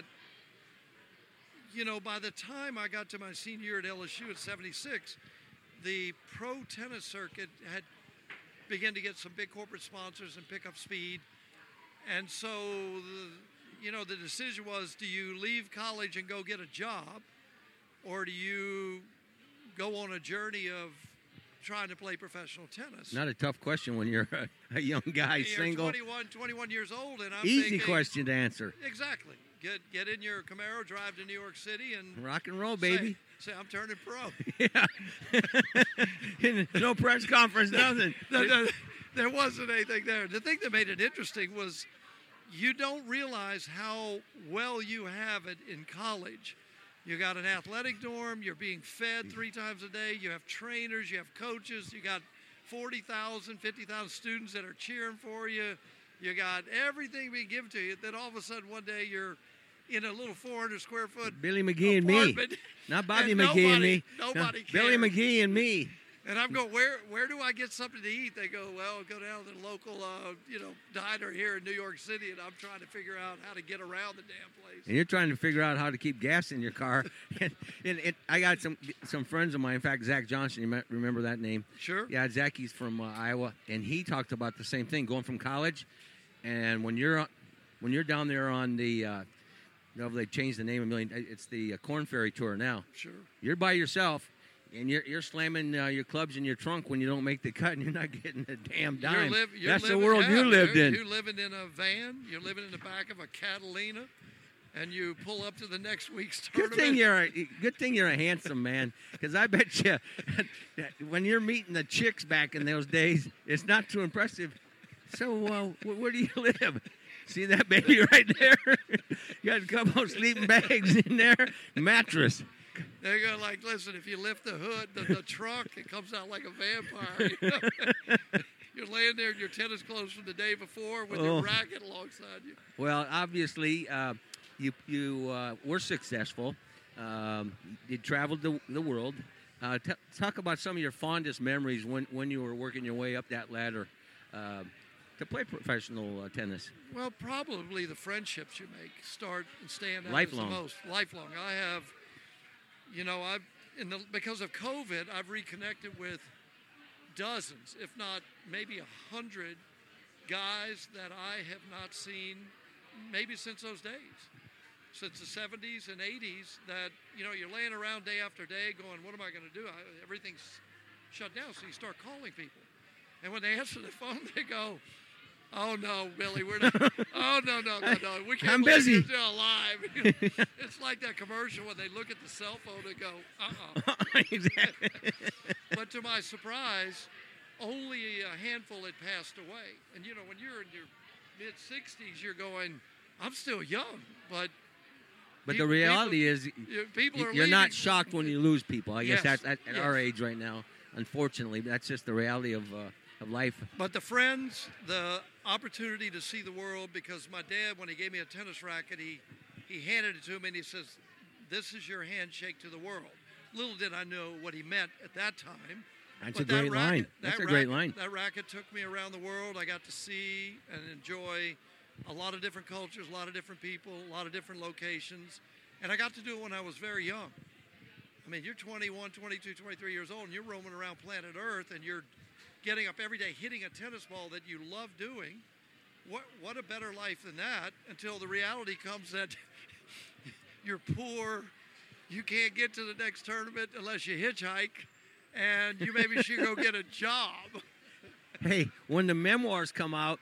you know, by the time I got to my senior year at L S U at seventy-six, the pro tennis circuit had began to get some big corporate sponsors and pick up speed. And so, the, you know, the decision was, do you leave college and go get a job, or do you go on a journey of trying to play professional tennis. Not a tough question when you're a, a young guy, you're single. twenty-one, twenty-one years old, and I'm Easy thinking, question to answer. Exactly. Get get in your Camaro, drive to New York City, and rock and roll, baby. Say, say I'm turning pro. Yeah. No press conference, nothing. no, no, there wasn't anything there. The thing that made it interesting was you don't realize how well you have it in college. You got an athletic dorm. You're being fed three times a day. You have trainers. You have coaches. You got forty thousand, fifty thousand students that are cheering for you. You got everything being given to you. Then all of a sudden one day you're in a little four hundred square foot Billy McGee and me. Not Bobby and McGee nobody, and me. Nobody no, Billy McGee and me. And I'm going, where where do I get something to eat? They go, well, go down to the local, uh, you know, diner here in New York City, and I'm trying to figure out how to get around the damn place. And you're trying to figure out how to keep gas in your car. and, and it, I got some some friends of mine. In fact, Zach Johnson, you might remember that name? Sure. Yeah, Zach, he's from uh, Iowa, and he talked about the same thing, going from college, and when you're when you're down there on the, uh, you know, they changed the name a million. It's the uh, Corn Ferry Tour now. Sure. You're by yourself. And you're, you're slamming uh, your clubs in your trunk when you don't make the cut, and you're not getting a damn dime. You're live, you're That's living, the world yeah, you lived you're, in. You're living in a van. You're living in the back of a Catalina, and you pull up to the next week's Good tournament. thing you're a, good thing you're a handsome man, because I bet you when you're meeting the chicks back in those days, it's not too impressive. So uh, where do you live? See that baby right there? You got a couple of sleeping bags in there, mattress. They're going like, listen, if you lift the hood, the, the trunk, it comes out like a vampire. You know? You're laying there in your tennis clothes from the day before with oh. your racket alongside you. Well, obviously, uh, you you uh, were successful. Um, you traveled the, the world. Uh, t- talk about some of your fondest memories when, when you were working your way up that ladder uh, to play professional uh, tennis. Well, probably the friendships you make start and stand out Lifelong. as the most. Lifelong. I have... You know, I've in the because of COVID, I've reconnected with dozens, if not maybe a hundred guys that I have not seen maybe since those days, since the seventies and eighties. That you know, you're laying around day after day, going, "What am I going to do?" I, everything's shut down, so you start calling people, and when they answer the phone, they go, "Oh no, Billy, we're not. Oh no, no, no, no. We can't I'm believe busy. you're still alive." It's like that commercial when they look at the cell phone and go, "Uh-uh." Exactly. But to my surprise, only a handful had passed away. And you know, when you're in your mid sixties, you're going, "I'm still young," but. But people, the reality people, is, you- people are you're not leaving. shocked when you lose people. I guess Yes, that's at, at yes. our age right now. Unfortunately, that's just the reality of uh, of life. But the friends, the opportunity to see the world, because my dad, when he gave me a tennis racket, he, he handed it to me and he says, "This is your handshake to the world." Little did I know what he meant at that time. That's But a great that racket, line. That's that a great racket- line. That racket took me around the world. I got to see and enjoy a lot of different cultures, a lot of different people, a lot of different locations. And I got to do it when I was very young. I mean, you're twenty-one, twenty-two, twenty-three years old, and you're roaming around planet Earth, and you're getting up every day hitting a tennis ball that you love doing. What what a better life than that, until the reality comes that you're poor, you can't get to the next tournament unless you hitchhike, and you maybe should go get a job. Hey, when the memoirs come out,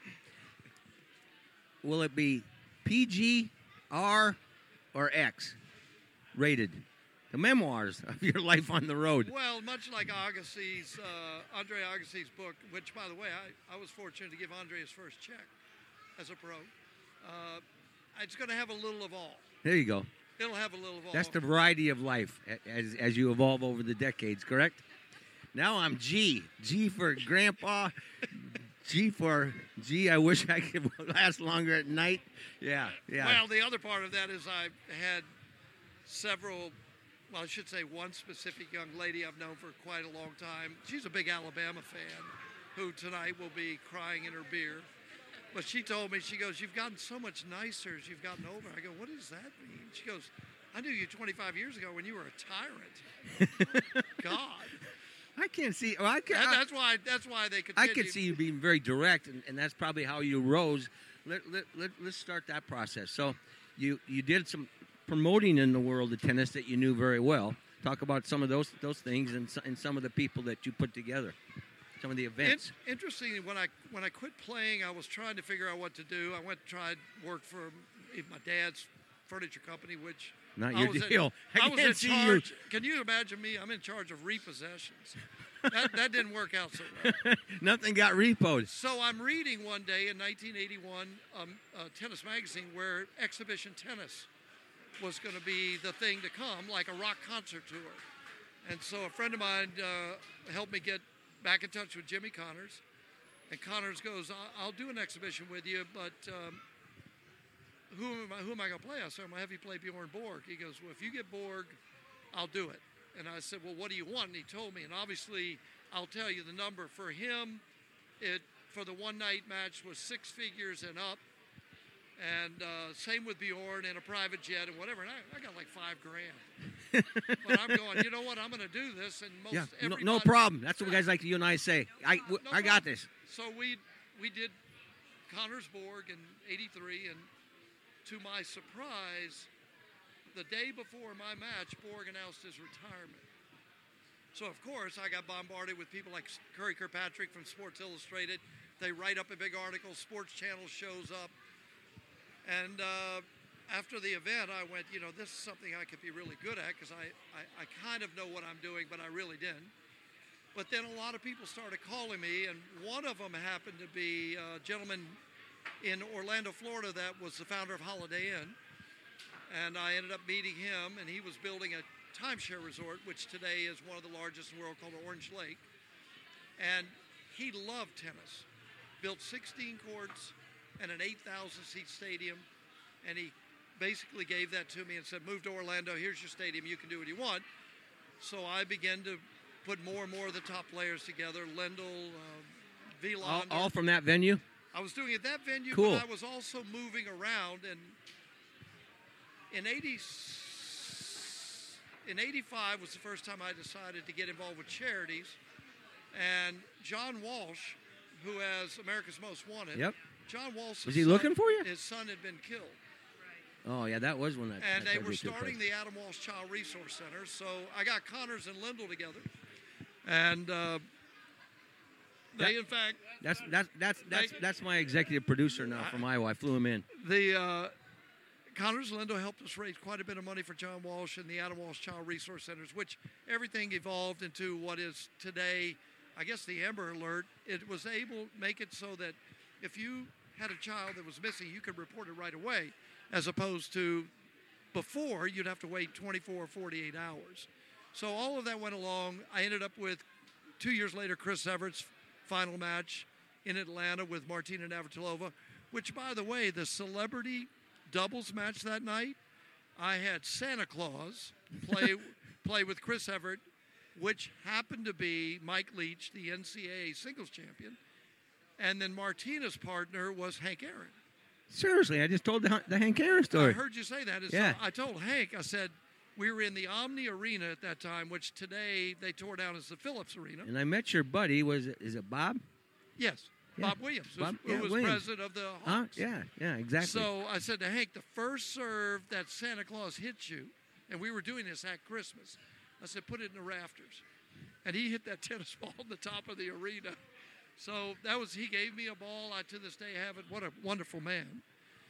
will it be P G, R, or X rated? The memoirs of your life on the road. Well, much like Agassi's, uh, Andre Agassi's book, which, by the way, I, I was fortunate to give Andre his first check as a pro. Uh, it's going to have a little of all. There you go. It'll have a little of all. That's the variety of life a- as as you evolve over the decades, correct? Now I'm G. G for Grandpa. G for, gee, I wish I could last longer at night. Yeah, yeah. Well, the other part of that is I had several, well, I should say one specific young lady I've known for quite a long time. She's a big Alabama fan who tonight will be crying in her beer. But she told me, she goes, "You've gotten so much nicer as you've gotten older." I go, "What does that mean?" She goes, "I knew you twenty-five years ago when you were a tyrant." God. I can't see. Well, I can, That- I- that's why. That's why they I continue. could see you being very direct, and, and that's probably how you rose. Let, let, let, let's start that process. So you, you did some promoting in the world of tennis that you knew very well. talk about some of those those things and, and some of the people that you put together, some of the events. In, interestingly, when I when I quit playing, I was trying to figure out what to do. I went and tried work for my dad's furniture company, which Not I your was in- deal. I I was can't in see charge. you. Can you imagine me? I'm in charge of repossessions. that, that didn't work out so well. Nothing got repoed. So I'm reading one day in nineteen eighty-one um, a tennis magazine where exhibition tennis was going to be the thing to come, like a rock concert tour. And so a friend of mine uh, helped me get back in touch with Jimmy Connors. And Connors goes, I'll, I'll do an exhibition with you, but um, who am I, who am I going to play? I said, I'm going to have you play Bjorn Borg. He goes, well, if you get Borg, I'll do it. And I said, well, what do you want? And he told me. And obviously, I'll tell you the number. For him, it for the one-night match was six figures and up. And uh, same with Bjorn and a private jet and whatever. And I, I got like five grand. But I'm going, you know what? I'm going to do this. And most Yeah, no, everybody, no problem. That's what guys like you and I say. I, no I got problem. this. So we we did Connors Borg in eighty-three, and to my surprise, the day before my match, Borg announced his retirement. So, of course, I got bombarded with people like Curry Kirkpatrick from Sports Illustrated. They write up a big article. Sports Channel shows up. And uh, after the event, I went, you know, this is something I could be really good at because I, I, I kind of know what I'm doing, but I really didn't. But then a lot of people started calling me, and one of them happened to be a gentleman in Orlando, Florida that was the founder of Holiday Inn. And I ended up meeting him, and he was building a timeshare resort, which today is one of the largest in the world, called Orange Lake. And he loved tennis. Built sixteen courts and an eight thousand seat stadium. And he basically gave that to me and said, move to Orlando, here's your stadium, you can do what you want. So I began to put more and more of the top players together, Lendl, uh, Wielander. All, all from that venue? I was doing it at that venue, Cool. but I was also moving around. And in eighty, in eighty-five was the first time I decided to get involved with charities. And John Walsh, who has America's Most Wanted, Yep. John Walsh. Was he looking for you? His son had been killed. Oh, yeah, that was when that And that they were tragedy took starting place. the Adam Walsh Child Resource Center. So I got Connors and Lendl together. And uh, they, That- in fact, That's that's that's that's They- that's my executive producer now from Iowa. I flew him in. the uh, Connors and Lendl helped us raise quite a bit of money for John Walsh and the Adam Walsh Child Resource Centers, which everything evolved into what is today, I guess, the Amber Alert. It was able to make it so that if you had a child that was missing, you could report it right away, as opposed to before you'd have to wait twenty-four or forty-eight hours. So all of that went along. I ended up with, two years later, Chris Everett's final match in Atlanta with Martina Navratilova, which, by the way, the celebrity doubles match that night, I had Santa Claus play play with Chris Everett, which happened to be Mike Leach, the N C A A singles champion, and then Martina's partner was Hank Aaron. Seriously, I just told the, the Hank Aaron story. I heard you say that. And so Yeah. I told Hank, I said, we were in the Omni Arena at that time, which today they tore down as the Phillips Arena. And I met your buddy. Was it, is it Bob? Yes, Yeah. Bob Williams, who's- Bob- who yeah, was Williams. president of the Huh? Hawks. Yeah, yeah, exactly. So I said to Hank, the first serve that Santa Claus hits you, and we were doing this at Christmas, I said, put it in the rafters. And he hit that tennis ball on the top of the arena. So that was, he gave me a ball. I to this day have it. What a wonderful man.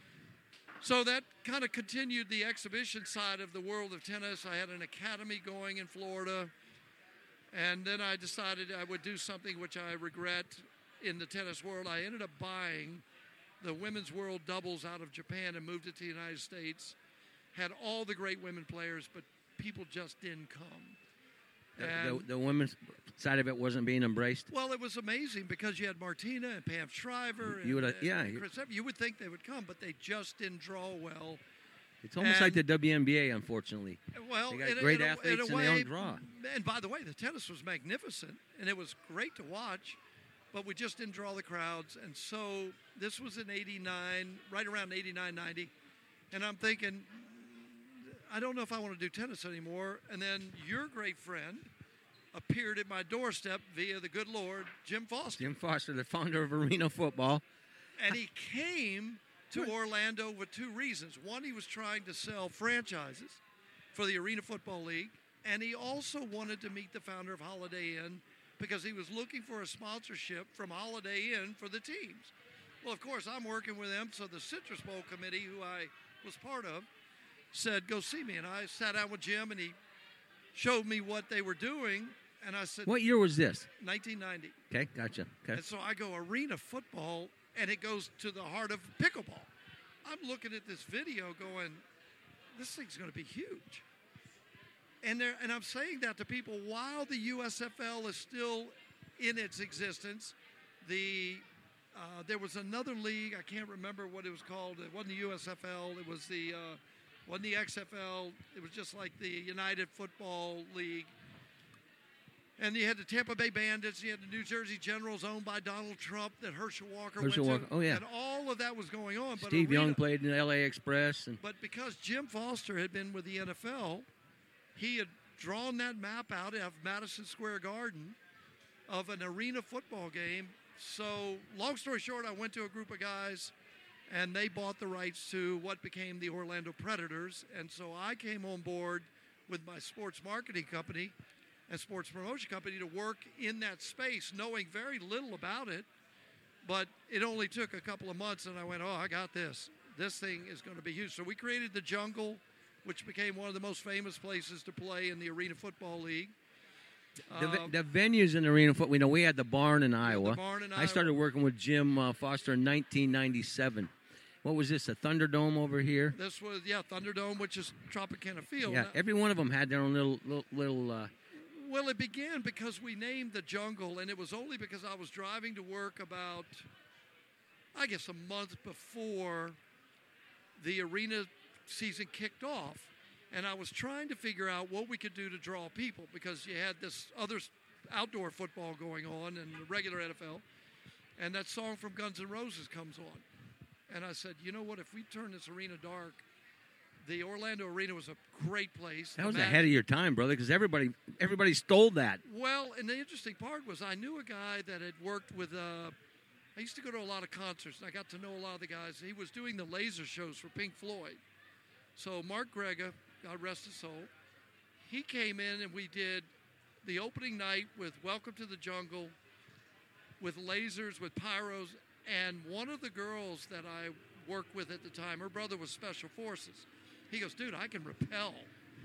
So that kind of continued the exhibition side of the world of tennis. I had an academy going in Florida. And then I decided I would do something which I regret in the tennis world. I ended up buying the women's world doubles out of Japan and moved it to the United States. Had all the great women players, but people just didn't come. the, And- the, the women's side of it wasn't being embraced. Well, it was amazing because you had Martina and Pam Shriver. You would, and, yeah. and Chris Evans. You would think they would come, but they just didn't draw well. It's almost And- like the W N B A, unfortunately. Well, They got in a- great in a- in athletes a and they way- don't draw. And by the way, the tennis was magnificent, and it was great to watch, but we just didn't draw the crowds. And so this was in eighty-nine, right around eighty-nine, ninety, and I'm thinking, I don't know if I want to do tennis anymore. And then your great friend appeared at my doorstep via the good Lord, Jim Foster. Jim Foster, the founder of Arena Football. And he came to Orlando with two reasons. One, he was trying to sell franchises for the Arena Football League. And he also wanted to meet the founder of Holiday Inn because he was looking for a sponsorship from Holiday Inn for the teams. Well, of course, I'm working with them, so the Citrus Bowl committee, who I was part of, said, go see me. And I sat down with Jim, and he showed me what they were doing. And I said, what year was this? nineteen ninety. Okay, gotcha. Okay. And so I go, arena football, and it goes to the heart of pickleball. I'm looking at this video going, this thing's going to be huge. And there, and I'm saying that to people while the U S F L is still in its existence. The uh, there was another league, I can't remember what it was called. It wasn't the U S F L. It was the uh, wasn't the X F L. It was just like the United Football League. And you had the Tampa Bay Bandits. You had the New Jersey Generals, owned by Donald Trump, that Herschel Walker Herschel went Walker. to. Oh yeah. And all of that was going on. But Steve arena, Young played in the L A Express. And but because Jim Foster had been with the N F L, he had drawn that map out of Madison Square Garden of an arena football game. So, long story short, I went to a group of guys, and they bought the rights to what became the Orlando Predators. And so I came on board with my sports marketing company and sports promotion company to work in that space, knowing very little about it. But it only took a couple of months, and I went, oh, I got this. This thing is going to be huge. So we created the Jungle, which became one of the most famous places to play in the Arena Football League. The, Um, the venues in the arena foot. We know we had the barn in Iowa. barn in I started Iowa. working with Jim uh, Foster in nineteen ninety-seven. What was this? A Thunderdome over here? This was, yeah, Thunderdome, which is Tropicana Field. Yeah, Now- every one of them had their own little little. little uh, Well, it began because we named the Jungle, and it was only because I was driving to work about, I guess, a month before the arena season kicked off. And I was trying to figure out what we could do to draw people because you had this other s- outdoor football going on and the regular N F L. And that song from Guns N' Roses comes on. And I said, you know what, if we turn this arena dark, the Orlando Arena was a great place. that was The Mag- ahead of your time, brother, because everybody everybody stole that. Well, and the interesting part was I knew a guy that had worked with, uh, I used to go to a lot of concerts, and I got to know a lot of the guys. He was doing the laser shows for Pink Floyd. So Mark Grega, God rest his soul, he came in and we did the opening night with Welcome to the Jungle, with lasers, with pyros, and one of the girls that I worked with at the time, her brother was Special Forces. He goes, dude, I can rappel.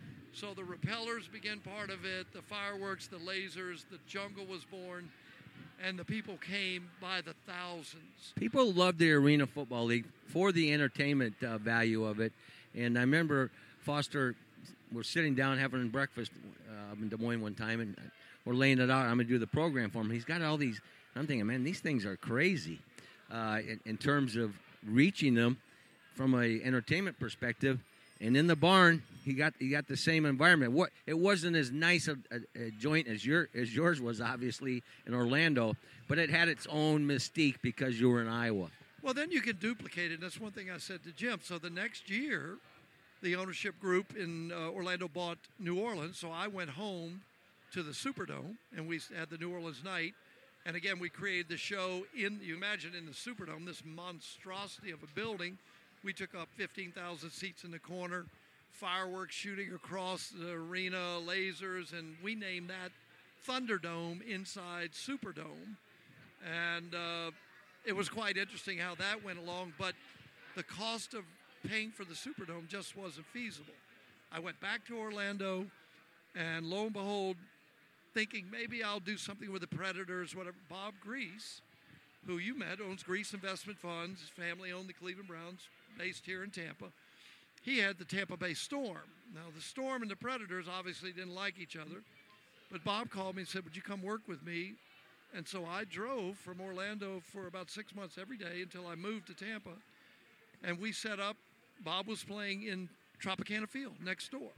So the repellers began part of it, the fireworks, the lasers, the Jungle was born, and the people came by the thousands. People loved the Arena Football League for the entertainment uh, value of it. And I remember Foster, we're sitting down having breakfast uh, in Des Moines one time, and we're laying it out. I'm going to do the program for him. He's got all these. I'm thinking, man, these things are crazy uh, in, in terms of reaching them from a entertainment perspective. And in the barn, he got he got the same environment. What it wasn't as nice a, a, a joint as your as yours was, obviously in Orlando, but it had its own mystique because you were in Iowa. Well, then you can duplicate it. That's one thing I said to Jim. So the next year, the ownership group in uh, Orlando bought New Orleans. So I went home to the Superdome, and we had the New Orleans night. And again, we created the show in, you imagine in the Superdome, this monstrosity of a building. We took up fifteen thousand seats in the corner, fireworks shooting across the arena, lasers, and we named that Thunderdome inside Superdome. And uh, it was quite interesting how that went along, but the cost of paying for the Superdome just wasn't feasible. I went back to Orlando, and lo and behold, thinking maybe I'll do something with the Predators, whatever. Bob Grease, who you met, owns Grease Investment Funds. His family owned the Cleveland Browns, based here in Tampa. He had the Tampa Bay Storm. Now, the Storm and the Predators obviously didn't like each other, but Bob called me and said, would you come work with me? And so I drove from Orlando for about six months every day until I moved to Tampa, and we set up. Bob was playing in Tropicana Field next door.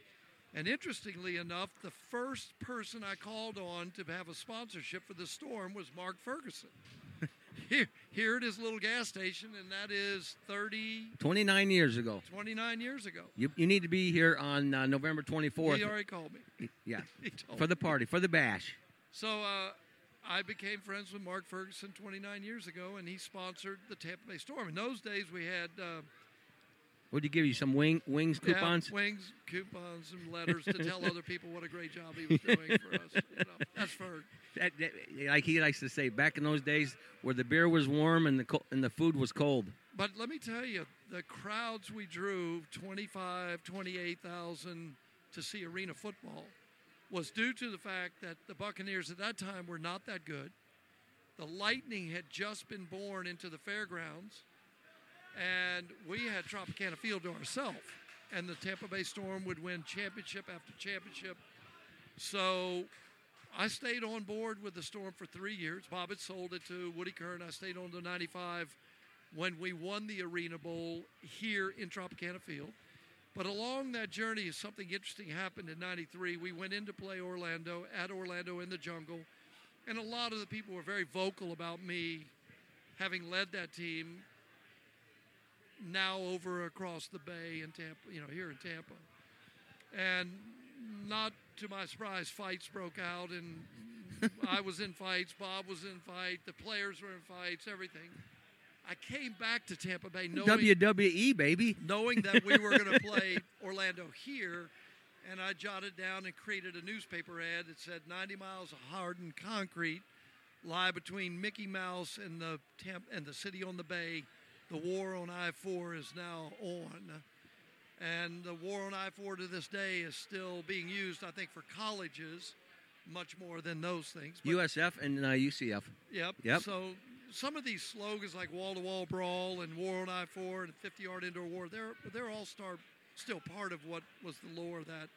And interestingly enough, the first person I called on to have a sponsorship for the Storm was Mark Ferguson. Here, here at his little gas station, and that is thirty, twenty-nine years ago. twenty-nine years ago. You you need to be here on uh, November twenty-fourth. He already called me. Yeah, He told for the me. party, for the bash. So uh, I became friends with Mark Ferguson twenty-nine years ago, and he sponsored the Tampa Bay Storm. In those days, we had uh, Would he give you some wing wings coupons? Yeah, wings, coupons, and letters to tell other people what a great job he was doing for us. You know, that's for That, that, like he likes to say, back in those days where the beer was warm and the co- and the food was cold. But let me tell you, the crowds we drew, twenty-five, twenty-eight thousand to see arena football, was due to the fact that the Buccaneers at that time were not that good. The Lightning had just been born into the fairgrounds, and we had Tropicana Field to ourselves. And the Tampa Bay Storm would win championship after championship. So I stayed on board with the Storm for three years. Bob had sold it to Woody Kern. I stayed on to ninety-five when we won the Arena Bowl here in Tropicana Field. But along that journey, something interesting happened in ninety-three. We went in to play Orlando, at Orlando in the Jungle. And a lot of the people were very vocal about me having led that team now over across the bay in Tampa, you know, here in Tampa. And not to my surprise, fights broke out, and I was in fights, Bob was in fight, the players were in fights, everything. I came back to Tampa Bay knowing, W W E, baby. knowing that we were going to play Orlando here, and I jotted down and created a newspaper ad that said ninety miles of hardened concrete lie between Mickey Mouse and the Tampa, and the city on the bay. The war on I four is now on. And the war on I four to this day is still being used, I think, for colleges much more than those things. But, U S F and uh, U C F. Yep. Yep. So some of these slogans like wall-to-wall brawl and war on I four and fifty-yard indoor war, they're, they're all star, still part of what was the lore of that.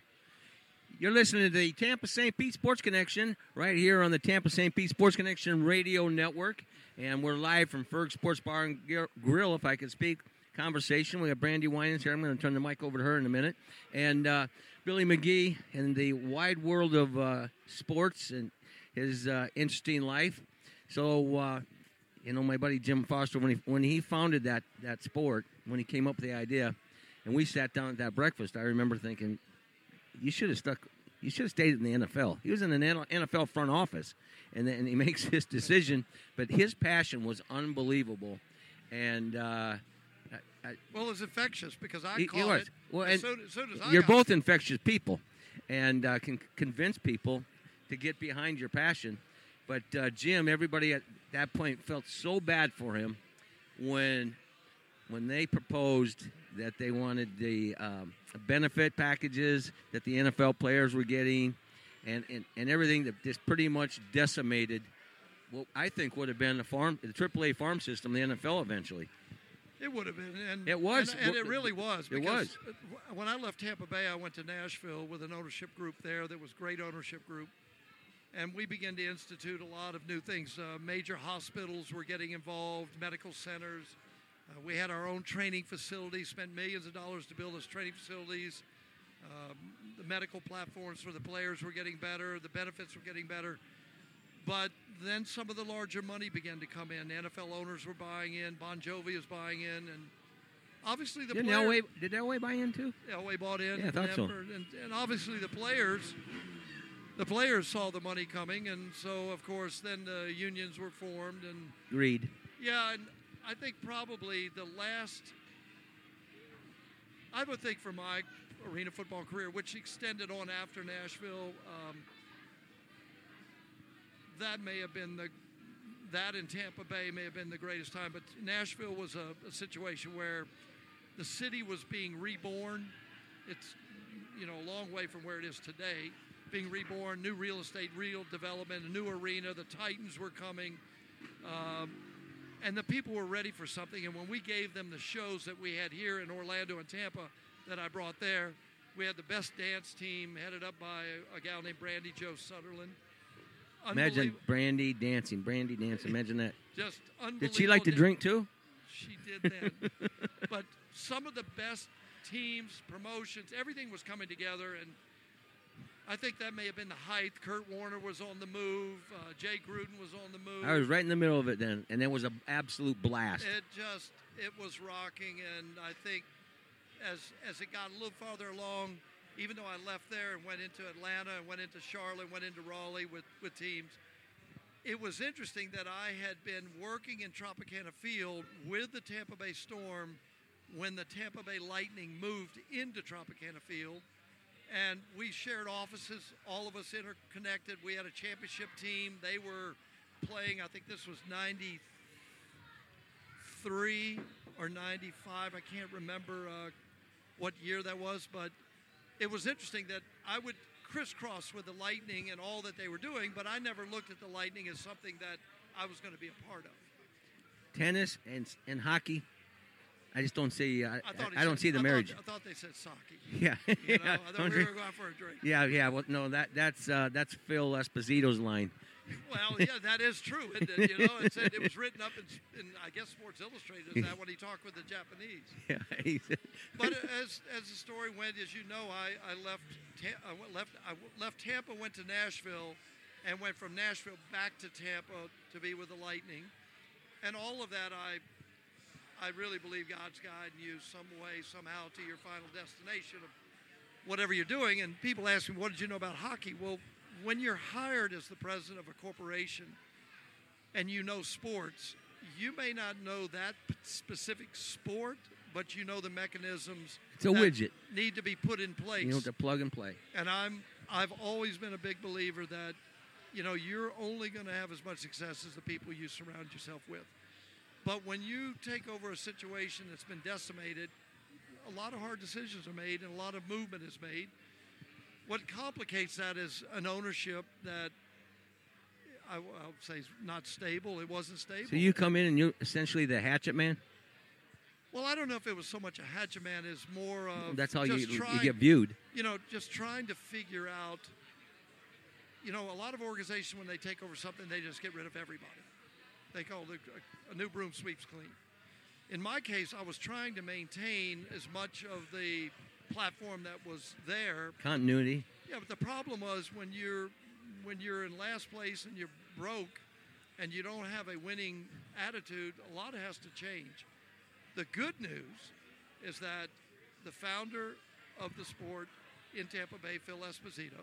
You're listening to the Tampa Saint Pete Sports Connection right here on the Tampa Saint Pete Sports Connection radio network. And we're live from Ferg Sports Bar and Grill, if I could speak. Conversation. We got Brandy Winans here. I'm going to turn the mic over to her in a minute. And uh, Billy McGee in the wide world of uh, sports and his uh, interesting life. So, uh, you know, my buddy Jim Foster, when he when he founded that, that sport, when he came up with the idea, and we sat down at that breakfast, I remember thinking, you should have stuck, you should have stayed in the N F L. He was in an N F L front office, and then he makes his decision. But his passion was unbelievable. And, uh, I, well, it's infectious because I he, caught he was. it. Well, and and so, so does I you're got both it. infectious people, and uh, can convince people to get behind your passion. But uh, Jim, everybody at that point felt so bad for him when when they proposed that they wanted the um, benefit packages that the N F L players were getting, and, and, and everything that just pretty much decimated what I think would have been the farm, the triple A farm system, the N F L eventually. It would have been. And, It was. And, and it really was. It because was. When I left Tampa Bay, I went to Nashville with an ownership group there that was a great ownership group. And we began to institute a lot of new things. Uh, major hospitals were getting involved, medical centers. Uh, we had our own training facilities, spent millions of dollars to build those training facilities. Um, the medical platforms for the players were getting better. The benefits were getting better. But then some of the larger money began to come in. The N F L owners were buying in. Bon Jovi was buying in. And obviously the Didn't players... Elway, did Elway buy in too? Elway bought in. Yeah, I thought so. And, and obviously the players... The players saw the money coming, and so, of course, then the unions were formed. And Agreed. yeah, and I think probably the last... I would think for my arena football career, which extended on after Nashville, um, that may have been the, that in Tampa Bay may have been the greatest time. But Nashville was a, a situation where the city was being reborn. It's, you know, a long way from where it is today. Being reborn, new real estate, real development, a new arena. The Titans were coming. Um, and the people were ready for something. And when we gave them the shows that we had here in Orlando and Tampa that I brought there, we had the best dance team headed up by a, a gal named Brandy Jo Sutherland. Imagine Brandy dancing, Brandy dancing. Imagine that. Just unbelievable. Did she like to drink too? She did then. But some of the best teams, promotions, everything was coming together. And I think that may have been the height. Kurt Warner was on the move. Uh, Jay Gruden was on the move. I was right in the middle of it then, and it was an absolute blast. It just, it was rocking, and I think as as it got a little farther along, even though I left there and went into Atlanta and went into Charlotte, went into Raleigh with, with teams, it was interesting that I had been working in Tropicana Field with the Tampa Bay Storm when the Tampa Bay Lightning moved into Tropicana Field. And we shared offices, all of us interconnected. We had a championship team. They were playing, I think this was ninety-three or ninety-five. I can't remember uh, what year that was, but it was interesting that I would crisscross with the Lightning and all that they were doing, but I never looked at the Lightning as something that I was going to be a part of. Tennis and and hockey. I just don't see. I, I, thought he I don't said- see the I marriage. Thought, I thought they said sake. Yeah, You know, yeah. I thought we were going for a drink. Yeah, yeah. Well, no, that that's uh, that's Phil Esposito's line. Well, yeah, that is true. Isn't it? You know, it said it was written up in, in I guess Sports Illustrated. Is that when he talked with the Japanese? Yeah, he said- But as as the story went, as you know, I I left Ta- I went- left I left Tampa, went to Nashville, and went from Nashville back to Tampa to be with the Lightning, and all of that I. I really believe God's guiding you some way, somehow, to your final destination of whatever you're doing. And people ask me, what did you know about hockey? Well, when you're hired as the president of a corporation and you know sports, you may not know that p- specific sport, but you know the mechanisms It's a that widget. need to be put in place. You know, to plug and play. And I'm I've always been a big believer that, you know, you're only going to have as much success as the people you surround yourself with. But when you take over a situation that's been decimated, a lot of hard decisions are made and a lot of movement is made. What complicates that is an ownership that I, I'll say is not stable. It wasn't stable. So you come in and you're essentially the hatchet man. Well, I don't know if it was so much a hatchet man as more of That's how just you trying, you get viewed. You know, just trying to figure out. You know, a lot of organizations when they take over something, they just get rid of everybody. They call it a, a new broom sweeps clean. In my case, I was trying to maintain as much of the platform that was there. Continuity. Yeah, but the problem was when you're when you're in last place and you're broke and you don't have a winning attitude, a lot has to change. The good news is that the founder of the sport in Tampa Bay, Phil Esposito,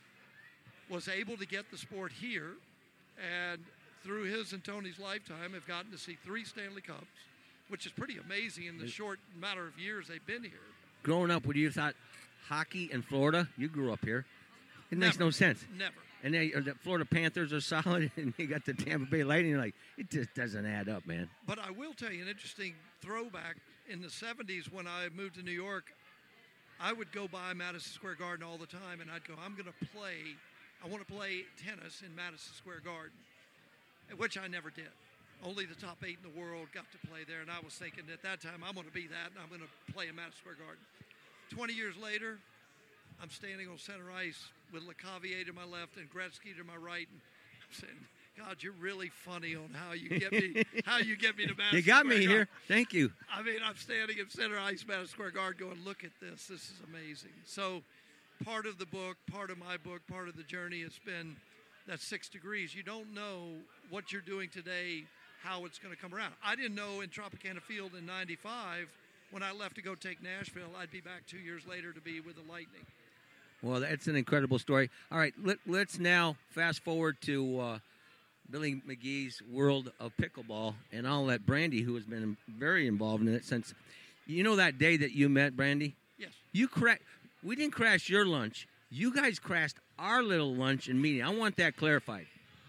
was able to get the sport here, and through his and Tony's lifetime have gotten to see three Stanley Cups, which is pretty amazing in the short matter of years they've been here. Growing up, when you thought hockey in Florida, you grew up here. It makes Never. no sense. Never. And then uh, the Florida Panthers are solid, and you got the Tampa Bay Lightning. You're like, it just doesn't add up, man. But I will tell you an interesting throwback. In the seventies, when I moved to New York, I would go by Madison Square Garden all the time, and I'd go, I'm going to play, I want to play tennis in Madison Square Garden, which I never did. Only the top eight in the world got to play there, and I was thinking at that time, I'm going to be that, and I'm going to play in Madison Square Garden. twenty years later, I'm standing on center ice with LeCavier to my left and Gretzky to my right, and I'm saying, God, you're really funny on how you get me, how you get me to Madison You got Square me Garden. here. Thank you. I mean, I'm standing in center ice, Madison Square Garden, going, look at this. This is amazing. So part of the book, part of my book, part of the journey has been that six degrees. You don't know what you're doing today, how it's going to come around. I didn't know in Tropicana Field in ninety-five, when I left to go take Nashville, I'd be back two years later to be with the Lightning. Well, that's an incredible story. All right, let, let's now fast forward to uh, Billy McGee's world of pickleball, and I'll let Brandy, who has been very involved in it since, you know, that day that you met Brandy? Yes. You cra- We didn't crash your lunch. You guys crashed our little lunch and meeting. I want that clarified.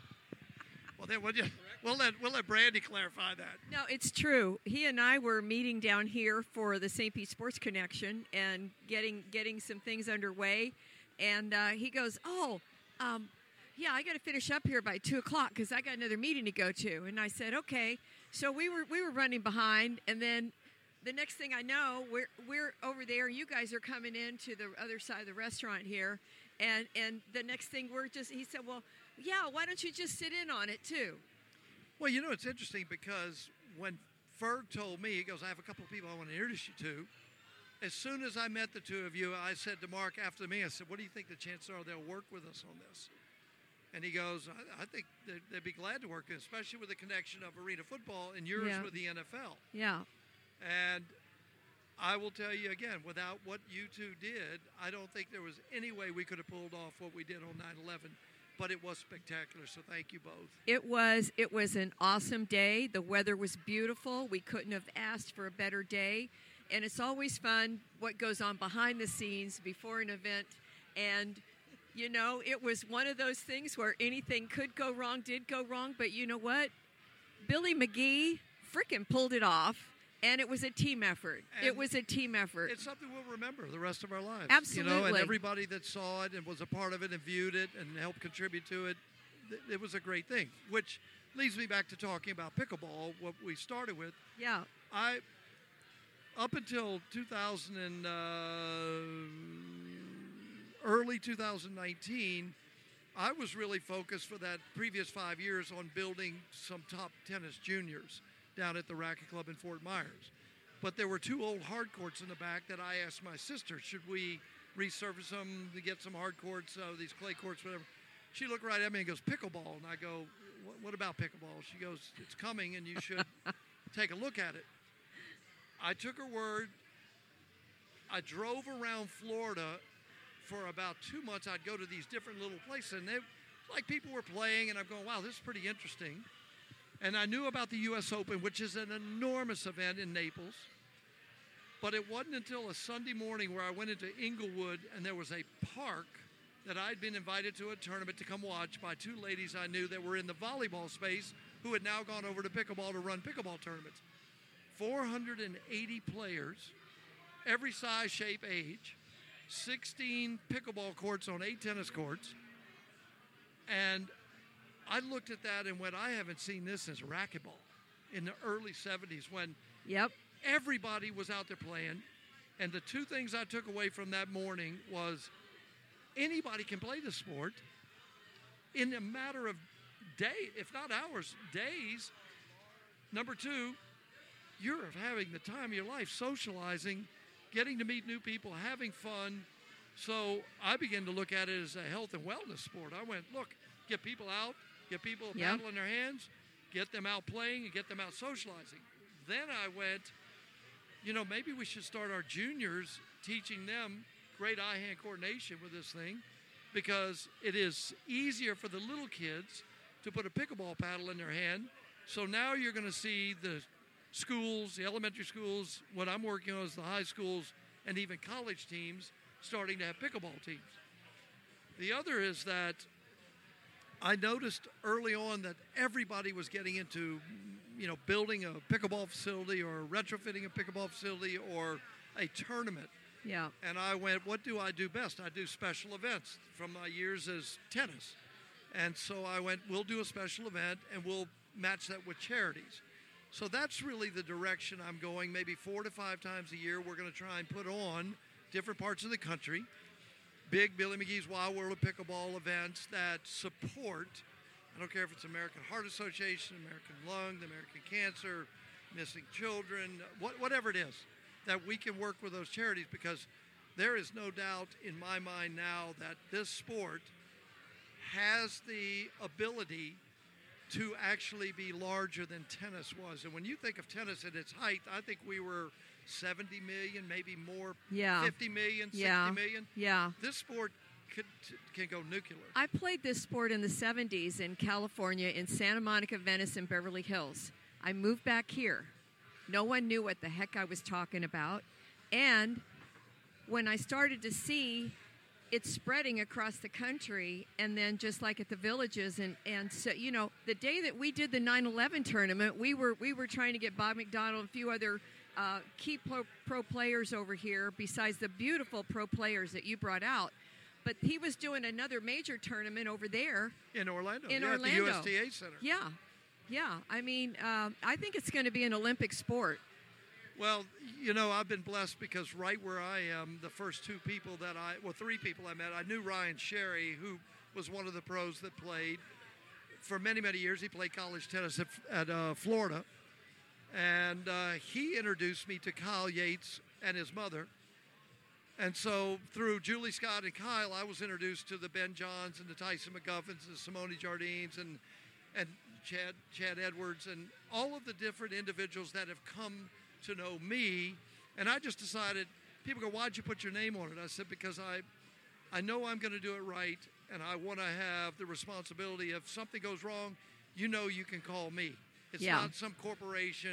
Well, then we'll, just, we'll, let, we'll let Brandy clarify that. No, it's true. He and I were meeting down here for the Saint Pete Sports Connection and getting getting some things underway. And uh, he goes, oh, um, yeah, I got to finish up here by two o'clock because I got another meeting to go to. And I said, okay. So we were we were running behind, and then the next thing I know, we're we're over there. You guys are coming in to the other side of the restaurant here, and and the next thing we're just. He said, well, yeah, why don't you just sit in on it too? Well, you know, it's interesting because when Ferg told me, he goes, I have a couple of people I want to introduce you to. As soon as I met the two of you, I said to Mark after the meeting, I said, what do you think the chances are they'll work with us on this? And he goes, I, I think they'd, they'd be glad to work, especially with the connection of arena football and yours Yeah. with the N F L. Yeah. And I will tell you again, without what you two did, I don't think there was any way we could have pulled off what we did on nine eleven. But it was spectacular, so thank you both. It was it was an awesome day. The weather was beautiful. We couldn't have asked for a better day. and it's always fun what goes on behind the scenes before an event. And, you know, it was one of those things where anything could go wrong, did go wrong. But you know what? Billy McGee frickin' pulled it off. And it was a team effort. And it was a team effort. It's something we'll remember the rest of our lives. Absolutely. You know, and everybody that saw it and was a part of it and viewed it and helped contribute to it, th- it was a great thing. Which leads me back to talking about pickleball, what we started with. Yeah. I, up until two thousand and, uh, early two thousand nineteen, I was really focused for that previous five years on building some top tennis juniors down at the Racket Club in Fort Myers. But there were two old hard courts in the back that I asked my sister, should we resurface them to get some hard courts, uh, these clay courts, whatever. She looked right at me and goes, pickleball. And I go, what, what about pickleball? She goes, it's coming and you should take a look at it. I took her word. I drove around Florida for about two months. I'd go to these different little places and they, like people were playing and I'm going, wow, this is pretty interesting. And I knew about the U S Open, which is an enormous event in Naples. But it wasn't until a Sunday morning where I went into Inglewood and there was a park that I'd been invited to a tournament to come watch by two ladies I knew that were in the volleyball space who had now gone over to pickleball to run pickleball tournaments. four hundred eighty players, every size, shape, age, sixteen pickleball courts on eight tennis courts. And I looked at that and went, I haven't seen this since racquetball in the early seventies when yep. everybody was out there playing. And the two things I took away from that morning was anybody can play the sport in a matter of days, if not hours, days. Number two, you're having the time of your life, socializing, getting to meet new people, having fun. So I began to look at it as a health and wellness sport. I went, look, get people out, get people a Yeah. paddle in their hands, get them out playing, and get them out socializing. Then I went, you know, maybe we should start our juniors teaching them great eye-hand coordination with this thing because it is easier for the little kids to put a pickleball paddle in their hand. So now you're going to see the schools, the elementary schools, what I'm working on is the high schools and even college teams starting to have pickleball teams. The other is that I noticed early on that everybody was getting into, you know, building a pickleball facility or retrofitting a pickleball facility or a tournament. Yeah. And I went, what do I do best? I do special events from my years as tennis. And so I went, we'll do a special event and we'll match that with charities. So that's really the direction I'm going. Maybe four to five times a year, we're going to try and put on different parts of the country big Billy McGee's Wild World of Pickleball events that support, I don't care if it's American Heart Association, American Lung, the American Cancer, Missing Children, what, whatever it is, that we can work with those charities because there is no doubt in my mind now that this sport has the ability to actually be larger than tennis was. And when you think of tennis at its height, I think we were seventy million, maybe more, Yeah. fifty million, Yeah. sixty million. Yeah. This sport could, can go nuclear. I played this sport in the seventies in California, in Santa Monica, Venice, and Beverly Hills. I moved back here. No one knew what the heck I was talking about. And when I started to see it spreading across the country, and then just like at the villages, and, and so, you know, the day that we did the nine eleven tournament, we were we were trying to get Bob McDonald and a few other uh, key pro, pro players over here, besides the beautiful pro players that you brought out. But he was doing another major tournament over there. In Orlando. In yeah, Orlando. At the U S T A Center. Yeah. Yeah. I mean, um, I think it's going to be an Olympic sport. Well, you know, I've been blessed because right where I am, the first two people that I, well, three people I met, I knew Ryan Sherry, who was one of the pros that played for many, many years. He played college tennis at, at uh, Florida. And uh, he introduced me to Kyle Yates and his mother. And so through Julie Scott and Kyle, I was introduced to the Ben Johns and the Tyson McGuffins and Simone Jardines and, and Chad, Chad Edwards and all of the different individuals that have come to know me. And I just decided, people go, why'd you put your name on it? I said, because I, I know I'm going to do it right, and I want to have the responsibility. If something goes wrong, you know you can call me. It's Yeah. not some corporation,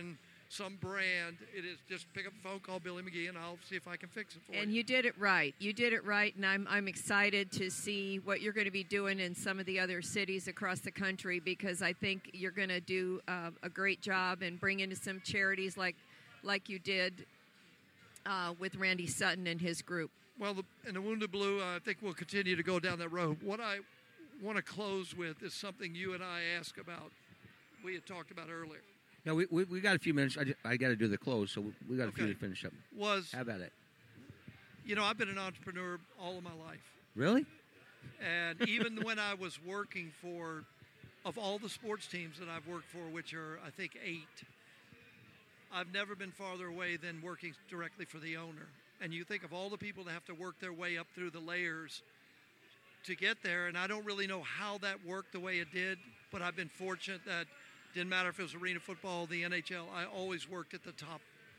some brand. It is just pick up the phone, call Billy McGee, and I'll see if I can fix it for you. And you did it right. You did it right, and I'm I'm excited to see what you're going to be doing in some of the other cities across the country, because I think you're going to do uh, a great job and bring into some charities like like you did uh, with Randy Sutton and his group. Well, the, in the Wounded Blue, I think we'll continue to go down that road. What I want to close with is something you and I asked about. We had talked about earlier. Yeah, we, we, we got a few minutes. I, I got to do the close, so we got a Okay. few to finish up. Was How about it? You know, I've been an entrepreneur all of my life. Really? And even when I was working for, of all the sports teams that I've worked for, which are, I think, eight, I've never been farther away than working directly for the owner. And you think of all the people that have to work their way up through the layers to get there, and I don't really know how that worked the way it did, but I've been fortunate that didn't matter if it was arena football, the N H L, I always worked at the top.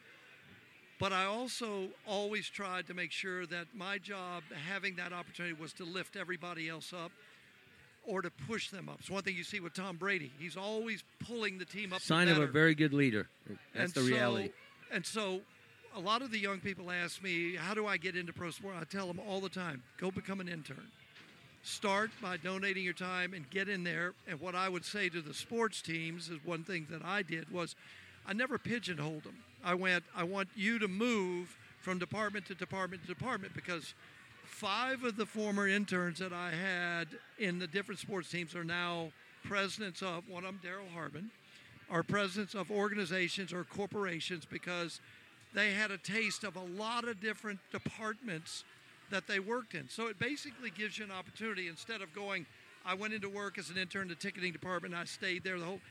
But I also always tried to make sure that my job, having that opportunity, was to lift everybody else up or to push them up. It's one thing you see with Tom Brady. He's always pulling the team up. Sign the of a better. very good leader. That's And the so- reality. And so a lot of the young people ask me, how do I get into pro sport? I tell them all the time, go become an intern. Start by donating your time and get in there. And what I would say to the sports teams is one thing that I did was I never pigeonholed them. I went, I want you to move from department to department to department, because five of the former interns that I had in the different sports teams are now presidents of, one of them, Daryl Harbin, are presidents of organizations or corporations, because they had a taste of a lot of different departments that they worked in. So it basically gives you an opportunity. Instead of going, I went into work as an intern in the ticketing department, and I stayed there the whole,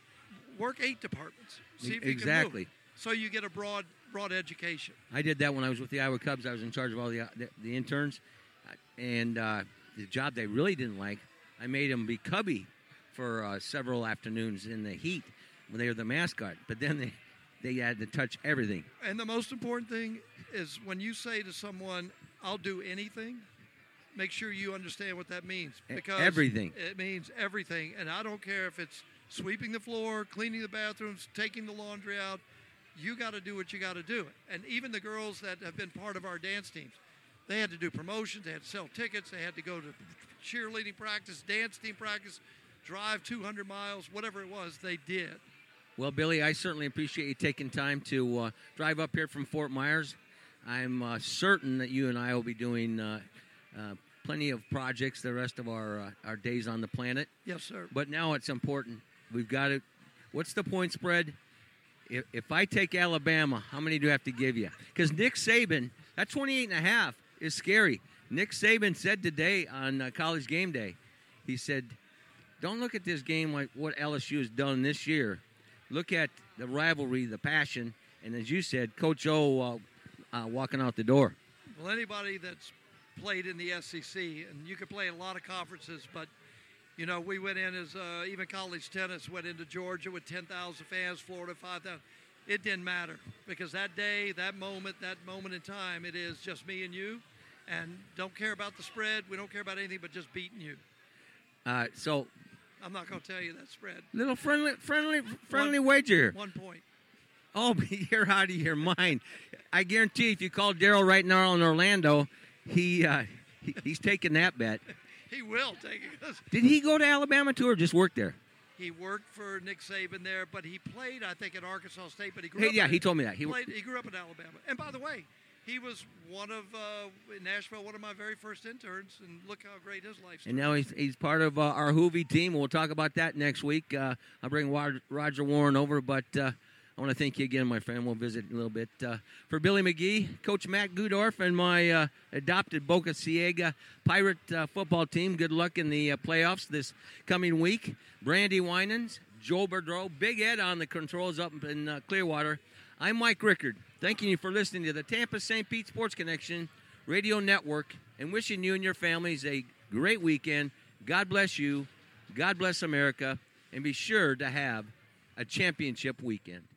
work eight departments. See if you Exactly. can move. So you get a broad, broad education. I did that when I was with the Iowa Cubs. I was in charge of all the the, the interns, and uh, the job they really didn't like, I made them be cubby for uh, several afternoons in the heat when they were the mascot. But then they they had to touch everything. And the most important thing is when you say to someone, I'll do anything, make sure you understand what that means. E- Because everything. It means everything. And I don't care if it's sweeping the floor, cleaning the bathrooms, taking the laundry out. You got to do what you got to do. And even the girls that have been part of our dance teams, they had to do promotions, they had to sell tickets, they had to go to cheerleading practice, dance team practice, drive two hundred miles, whatever it was, they did. Well, Billy, I certainly appreciate you taking time to uh, drive up here from Fort Myers. I'm uh, certain that you and I will be doing uh, uh, plenty of projects the rest of our uh, our days on the planet. Yes, sir. But now it's important. We've got to. What's the point spread? If, if I take Alabama, how many do I have to give you? Because Nick Saban, that twenty-eight and a half is scary. Nick Saban said today on uh, College Game Day, he said, don't look at this game like what L S U has done this year. Look at the rivalry, the passion, and as you said, Coach O uh, uh, walking out the door. Well, anybody that's played in the S E C, and you can play in a lot of conferences, but, you know, we went in as uh, even college tennis went into Georgia with ten thousand fans, Florida five thousand. It didn't matter, because that day, that moment, that moment in time, it is just me and you, and don't care about the spread. We don't care about anything but just beating you. Uh, so, I'm not going to tell you that spread. little friendly, friendly, friendly One- wager here. One point. Oh, you're out of your mind. I guarantee if you call Daryl right now in Orlando, he, uh, he he's taking that bet. He will take it. 'Cause Did he go to Alabama too or just work there? he worked for Nick Saban there, but he played, I think, at Arkansas State. But he grew Hey, up. yeah, in- he told me that. He- played. He grew up in Alabama. And by the way, he was one of uh, in Nashville, one of my very first interns. And look how great his life. And now he's, he's part of uh, our Hoovie team. We'll talk about that next week. Uh, I'll bring Wa- Roger Warren over, but uh, I want to thank you again, my friend. We'll visit in a little bit. Uh, for Billy McGee, Coach Matt Gudorf, and my uh, adopted Boca Ciega Pirate uh, football team, good luck in the uh, playoffs this coming week. Brandy Winans, Joe Berdreau, Big Ed on the controls up in uh, Clearwater. I'm Mike Rickard, thanking you for listening to the Tampa Saint Pete Sports Connection Radio Network and wishing you and your families a great weekend. God bless you. God bless America. And be sure to have a championship weekend.